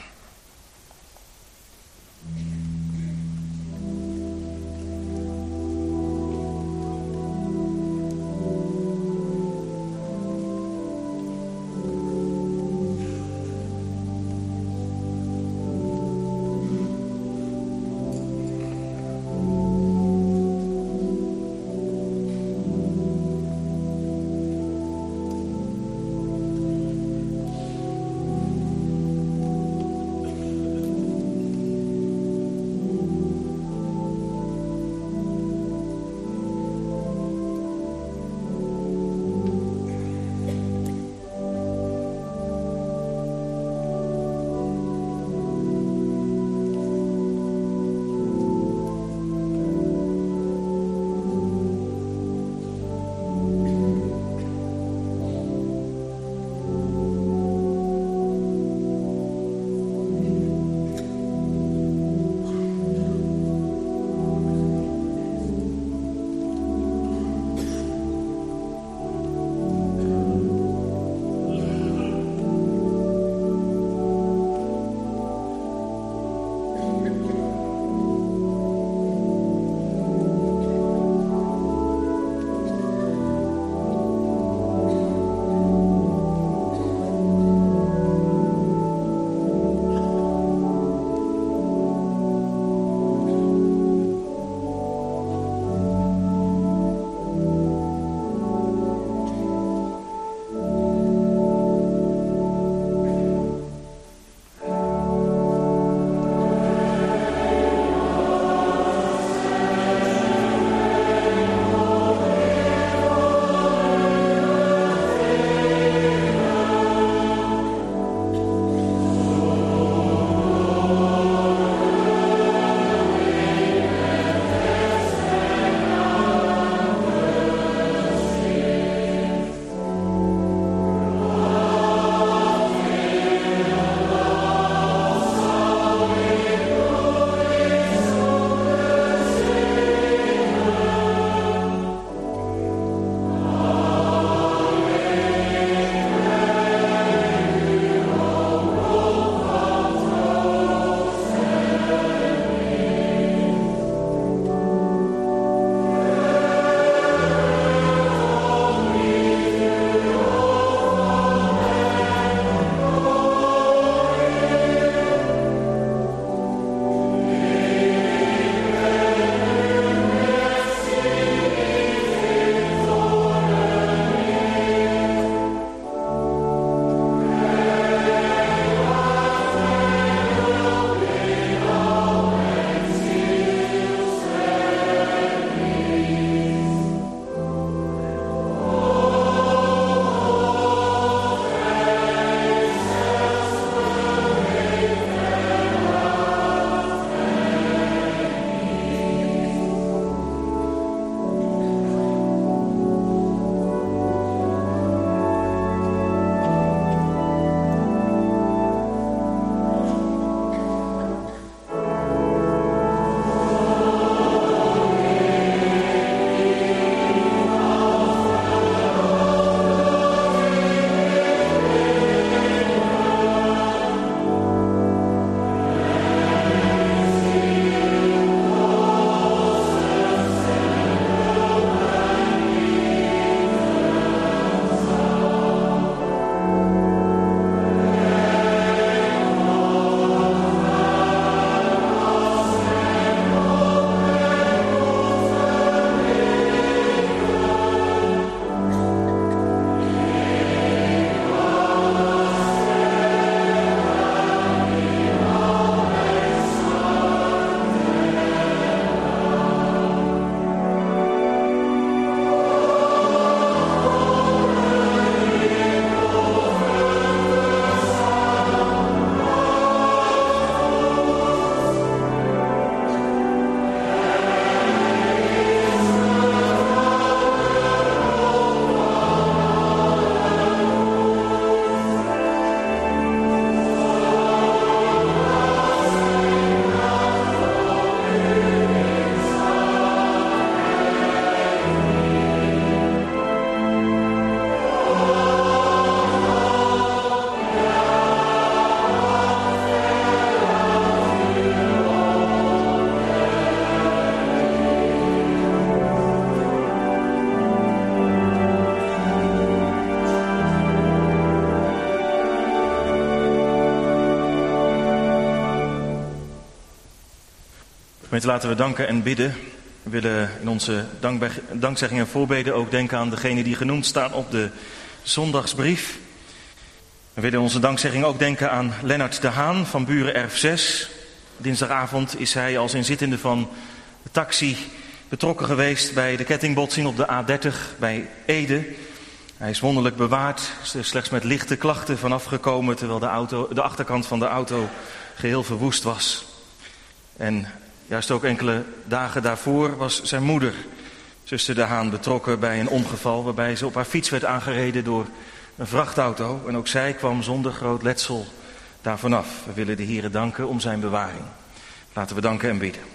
Gemeente, laten we danken en bidden. We willen in onze dankzegging en voorbeden ook denken aan degenen die genoemd staan op de zondagsbrief. We willen in onze dankzegging ook denken aan Lennart de Haan van Buren Erf 6. Dinsdagavond is hij als inzittende van de taxi betrokken geweest bij de kettingbotsing op de A30 bij Ede. Hij is wonderlijk bewaard, is er slechts met lichte klachten vanaf gekomen terwijl de achterkant van de auto geheel verwoest was. En juist ook enkele dagen daarvoor was zijn moeder, zuster de Haan, betrokken bij een ongeval waarbij ze op haar fiets werd aangereden door een vrachtauto. En ook zij kwam zonder groot letsel daar vanaf. We willen de Here danken om zijn bewaring. Laten we danken en bidden.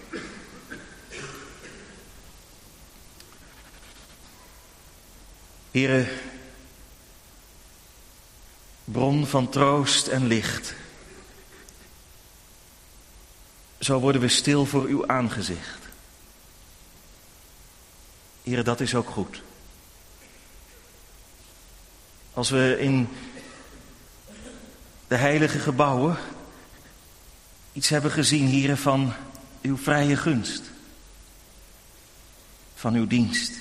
Here, bron van troost en licht. Zo worden we stil voor uw aangezicht. Here, dat is ook goed. Als we in de heilige gebouwen iets hebben gezien, Here, van uw vrije gunst. Van uw dienst.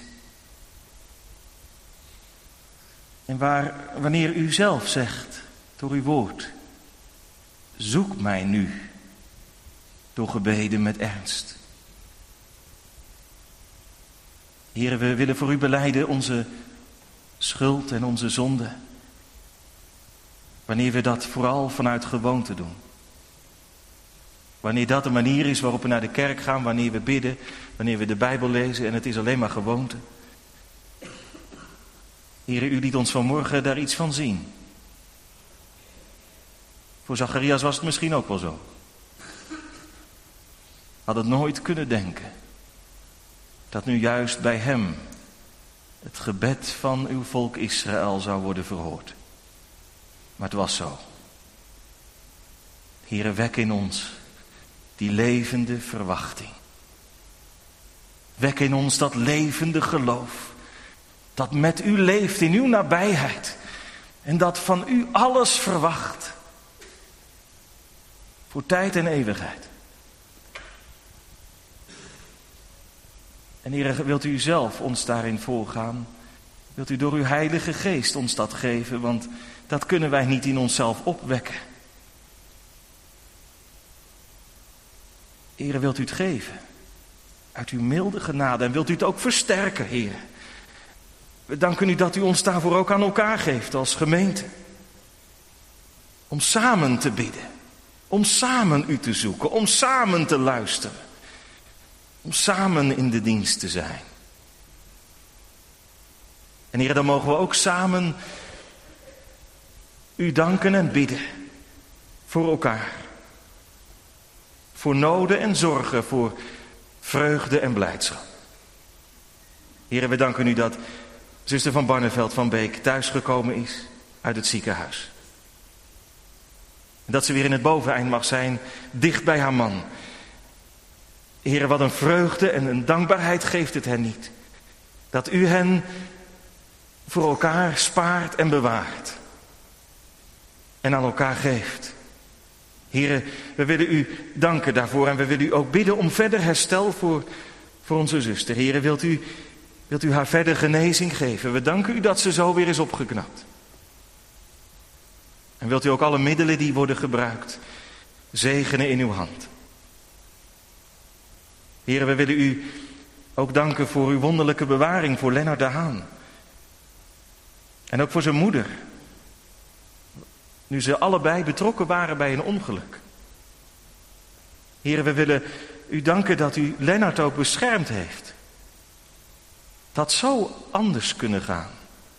En wanneer u zelf zegt, door uw woord, zoek mij nu, door gebeden met ernst. Here, we willen voor u belijden onze schuld en onze zonde. Wanneer we dat vooral vanuit gewoonte doen. Wanneer dat de manier is waarop we naar de kerk gaan, wanneer we bidden, wanneer we de Bijbel lezen en het is alleen maar gewoonte. Heere, u liet ons vanmorgen daar iets van zien. Voor Zacharias was het misschien ook wel zo. Had het nooit kunnen denken dat nu juist bij hem het gebed van uw volk Israël zou worden verhoord. Maar het was zo. Heere, wek in ons die levende verwachting. Wek in ons dat levende geloof. Dat met u leeft in uw nabijheid. En dat van u alles verwacht. Voor tijd en eeuwigheid. En Heere, wilt u zelf ons daarin voorgaan? Wilt u door uw Heilige Geest ons dat geven? Want dat kunnen wij niet in onszelf opwekken. Heere, wilt u het geven? Uit uw milde genade. En wilt u het ook versterken, Heere? We danken u dat u ons daarvoor ook aan elkaar geeft als gemeente. Om samen te bidden. Om samen u te zoeken. Om samen te luisteren. Om samen in de dienst te zijn. En Heer, dan mogen we ook samen u danken en bidden. Voor elkaar. Voor noden en zorgen. Voor vreugde en blijdschap. Heer, we danken u dat zuster van Barneveld van Beek thuisgekomen is uit het ziekenhuis. En dat ze weer in het boveneind mag zijn, dicht bij haar man. Heere, wat een vreugde en een dankbaarheid geeft het hen niet. Dat u hen voor elkaar spaart en bewaart. En aan elkaar geeft. Heere, we willen u danken daarvoor en we willen u ook bidden om verder herstel voor onze zuster. Heere, wilt u haar verder genezing geven? We danken u dat ze zo weer is opgeknapt. En wilt u ook alle middelen die worden gebruikt zegenen in uw hand. Heere, we willen u ook danken voor uw wonderlijke bewaring voor Lennart de Haan. En ook voor zijn moeder. Nu ze allebei betrokken waren bij een ongeluk. Heere, we willen u danken dat u Lennart ook beschermd heeft. Dat zou anders kunnen gaan.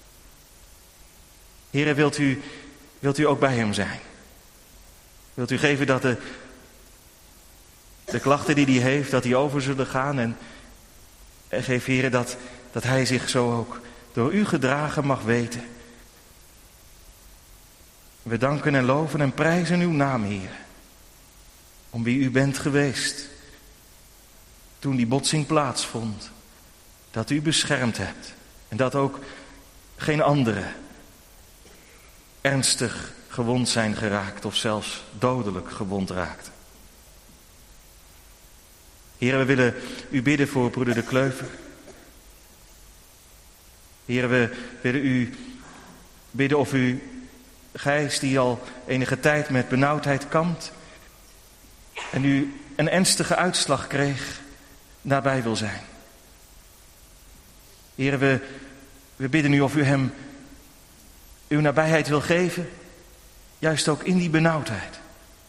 Heere, wilt u ook bij hem zijn? Wilt u geven dat de klachten die hij heeft, dat die over zullen gaan? En geef, Heere, dat hij zich zo ook door u gedragen mag weten. We danken en loven en prijzen uw naam, Heer. Om wie u bent geweest. Toen die botsing plaatsvond. Dat u beschermd hebt. En dat ook geen anderen ernstig gewond zijn geraakt. Of zelfs dodelijk gewond raakt. Heren, we willen u bidden voor broeder De Kleuver. Heren, we willen u bidden of u, Gijs, die al enige tijd met benauwdheid kampt en u een ernstige uitslag kreeg, nabij wil zijn. Heren, we bidden u of u hem uw nabijheid wil geven, juist ook in die benauwdheid.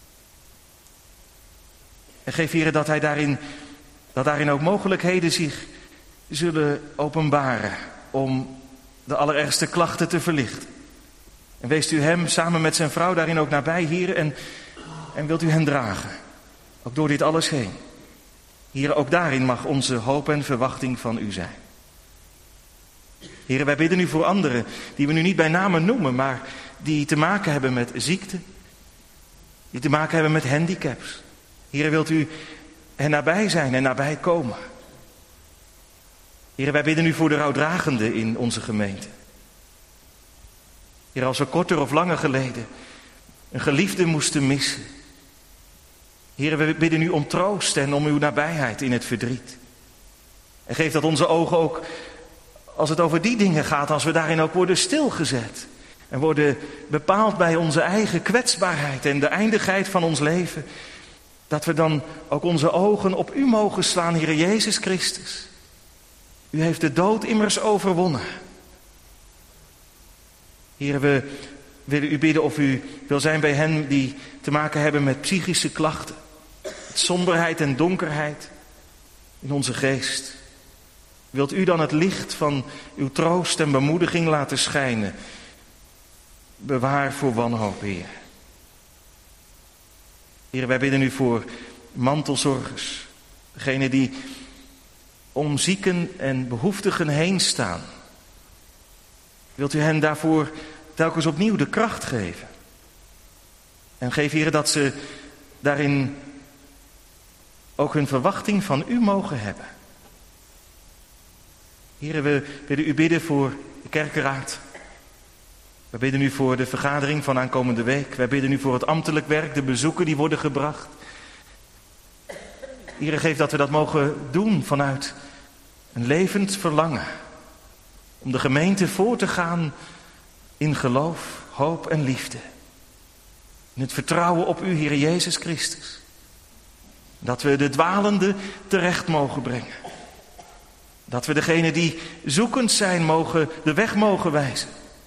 En geef, Heren, dat daarin ook mogelijkheden zich zullen openbaren om de allerergste klachten te verlichten. En weest u hem samen met zijn vrouw daarin ook nabij, Heren, en wilt u hen dragen, ook door dit alles heen. Heren, ook daarin mag onze hoop en verwachting van u zijn. Heren, wij bidden u voor anderen die we nu niet bij name noemen, maar die te maken hebben met ziekte, die te maken hebben met handicaps. Heren, wilt u hen nabij zijn en nabij komen. Heren, wij bidden u voor de rouwdragenden in onze gemeente. Heren, als we korter of langer geleden een geliefde moesten missen. Heren, we bidden u om troost en om uw nabijheid in het verdriet. En geef dat onze ogen ook, als het over die dingen gaat, als we daarin ook worden stilgezet. En worden bepaald bij onze eigen kwetsbaarheid en de eindigheid van ons leven. Dat we dan ook onze ogen op u mogen slaan, Heer Jezus Christus. U heeft de dood immers overwonnen. Heer, we willen u bidden of u wil zijn bij hen die te maken hebben met psychische klachten. Met somberheid en donkerheid in onze geest. Wilt u dan het licht van uw troost en bemoediging laten schijnen? Bewaar voor wanhoop, Heer. Heer, wij bidden u voor mantelzorgers. Degenen die om zieken en behoeftigen heen staan. Wilt u hen daarvoor telkens opnieuw de kracht geven? En geef, Heer, dat ze daarin ook hun verwachting van u mogen hebben. Heer, we willen u bidden voor de kerkenraad. We bidden u voor de vergadering van aankomende week. Wij bidden u voor het ambtelijk werk, de bezoeken die worden gebracht. Heer, geef dat we dat mogen doen vanuit een levend verlangen. Om de gemeente voor te gaan in geloof, hoop en liefde. In het vertrouwen op u, Heer Jezus Christus. Dat we de dwalenden terecht mogen brengen. Dat we degenen die zoekend zijn de weg mogen wijzen.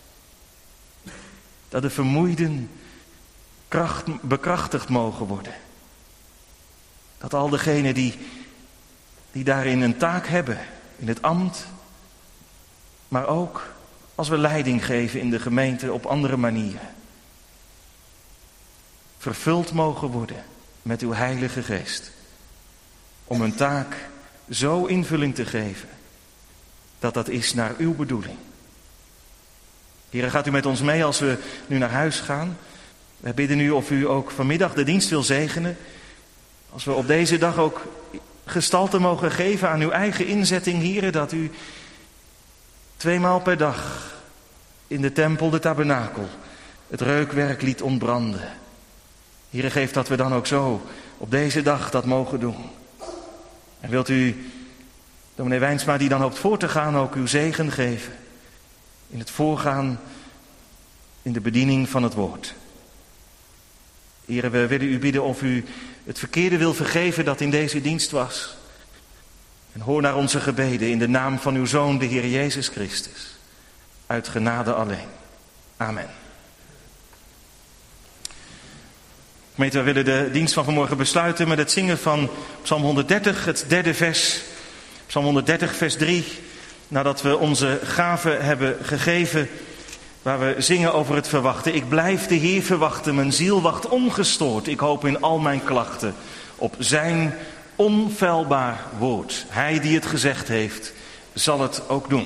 Dat de vermoeiden bekrachtigd mogen worden. Dat al degenen die daarin een taak hebben, in het ambt, maar ook als we leiding geven in de gemeente op andere manieren, vervuld mogen worden met uw Heilige Geest. Om een taak zo invulling te geven, dat is naar uw bedoeling. Heer, gaat u met ons mee als we nu naar huis gaan. Wij bidden u of u ook vanmiddag de dienst wil zegenen. Als we op deze dag ook gestalte mogen geven aan uw eigen inzetting, Heer, dat u 2 maal per dag in de tempel, de tabernakel, het reukwerk liet ontbranden. Heer, geef dat we dan ook zo op deze dag dat mogen doen. En wilt u, dominee Wijnsma, die dan hoopt voor te gaan, ook uw zegen geven. In het voorgaan, in de bediening van het woord. Heer, we willen u bidden of u het verkeerde wil vergeven dat in deze dienst was. En hoor naar onze gebeden in de naam van uw Zoon, de Heer Jezus Christus. Uit genade alleen. Amen. Gemeente, we willen de dienst van vanmorgen besluiten met het zingen van Psalm 130, het 3e vers. Psalm 130, vers 3. Nadat we onze gave hebben gegeven, waar we zingen over het verwachten. Ik blijf de Heer verwachten, mijn ziel wacht ongestoord. Ik hoop in al mijn klachten op zijn onfeilbaar woord. Hij die het gezegd heeft, zal het ook doen.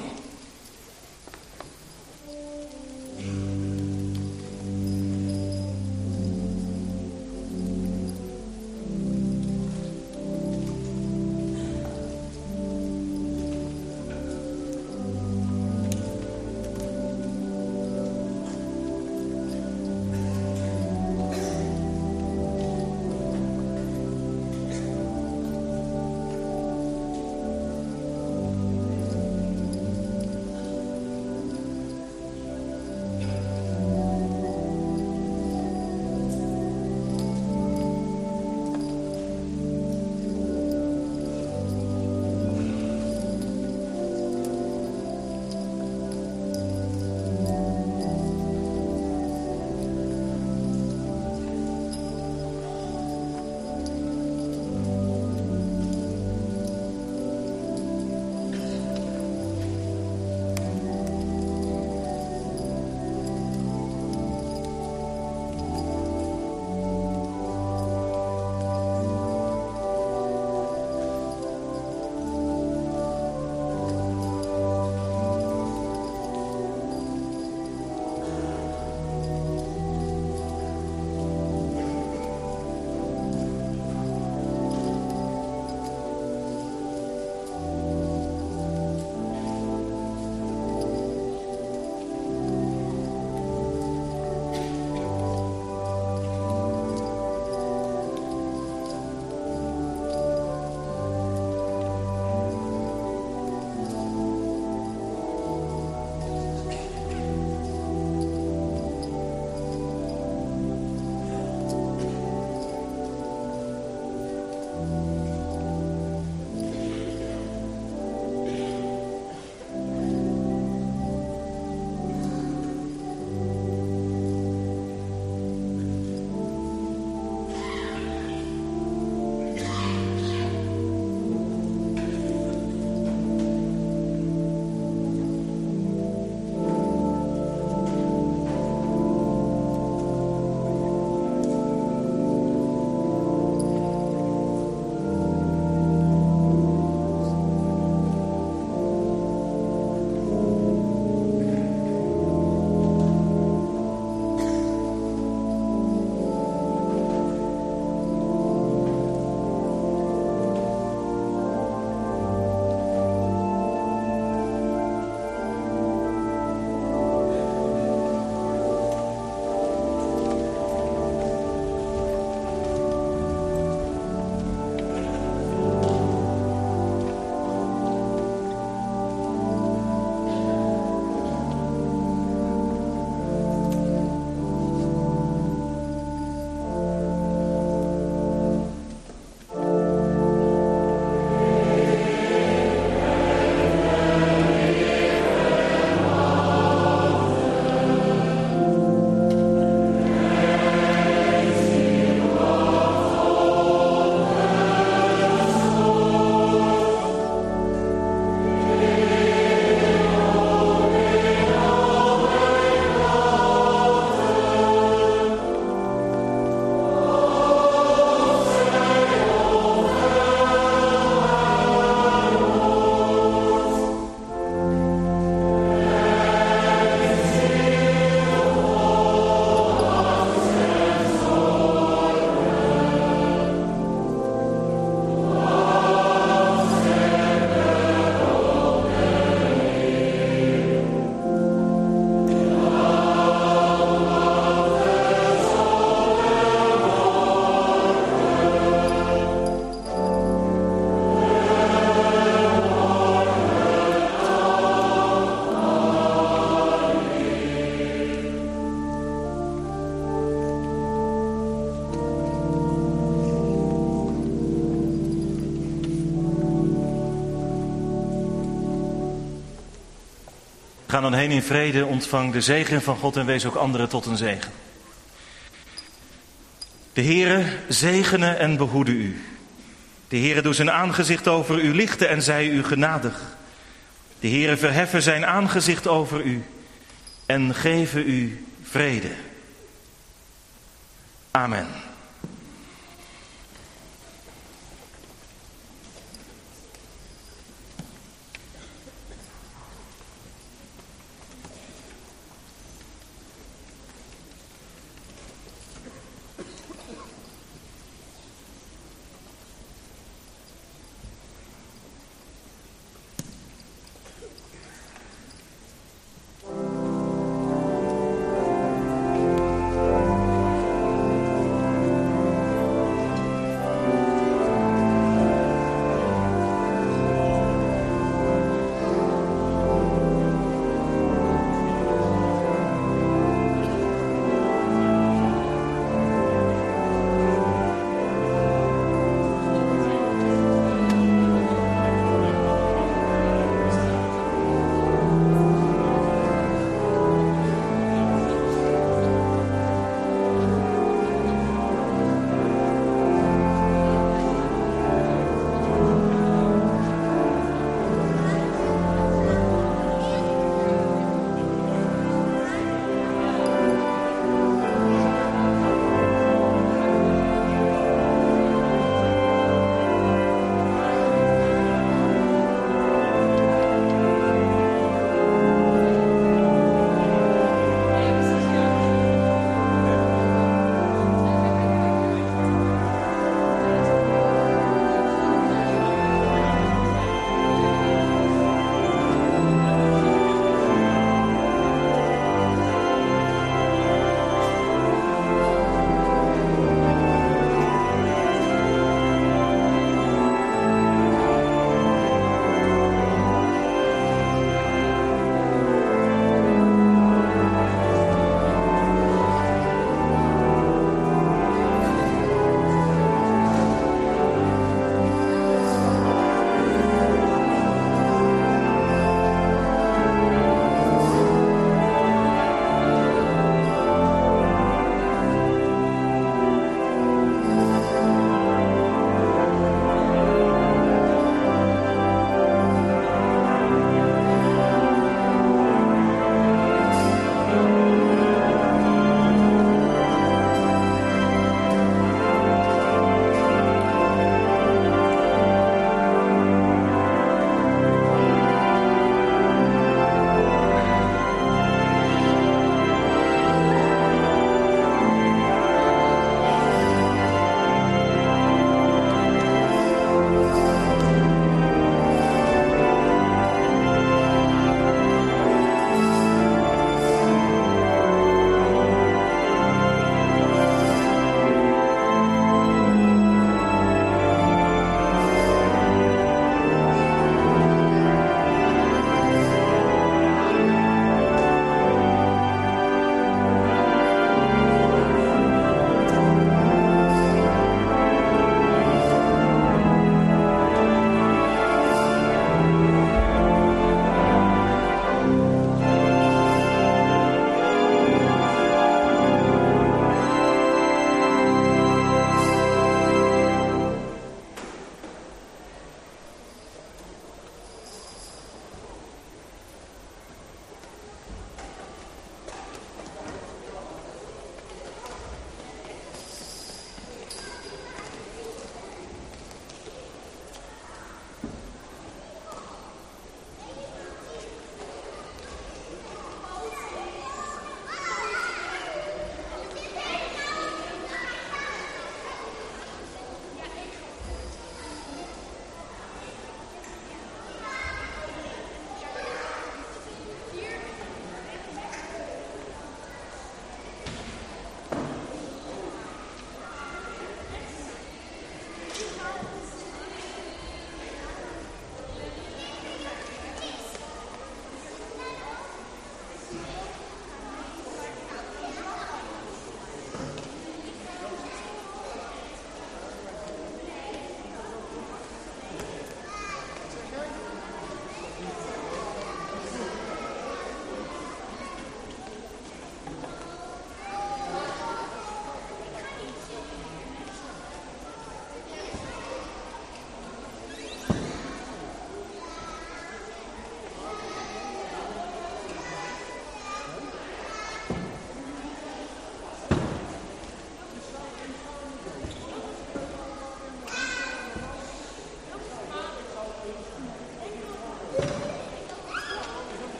gaan dan heen in vrede, ontvang de zegen van God en wees ook anderen tot een zegen. De Heere zegene en behoede u. De Heere doe zijn aangezicht over u lichten en zij u genadig. De Heere verheffen zijn aangezicht over u en geven u vrede. Amen.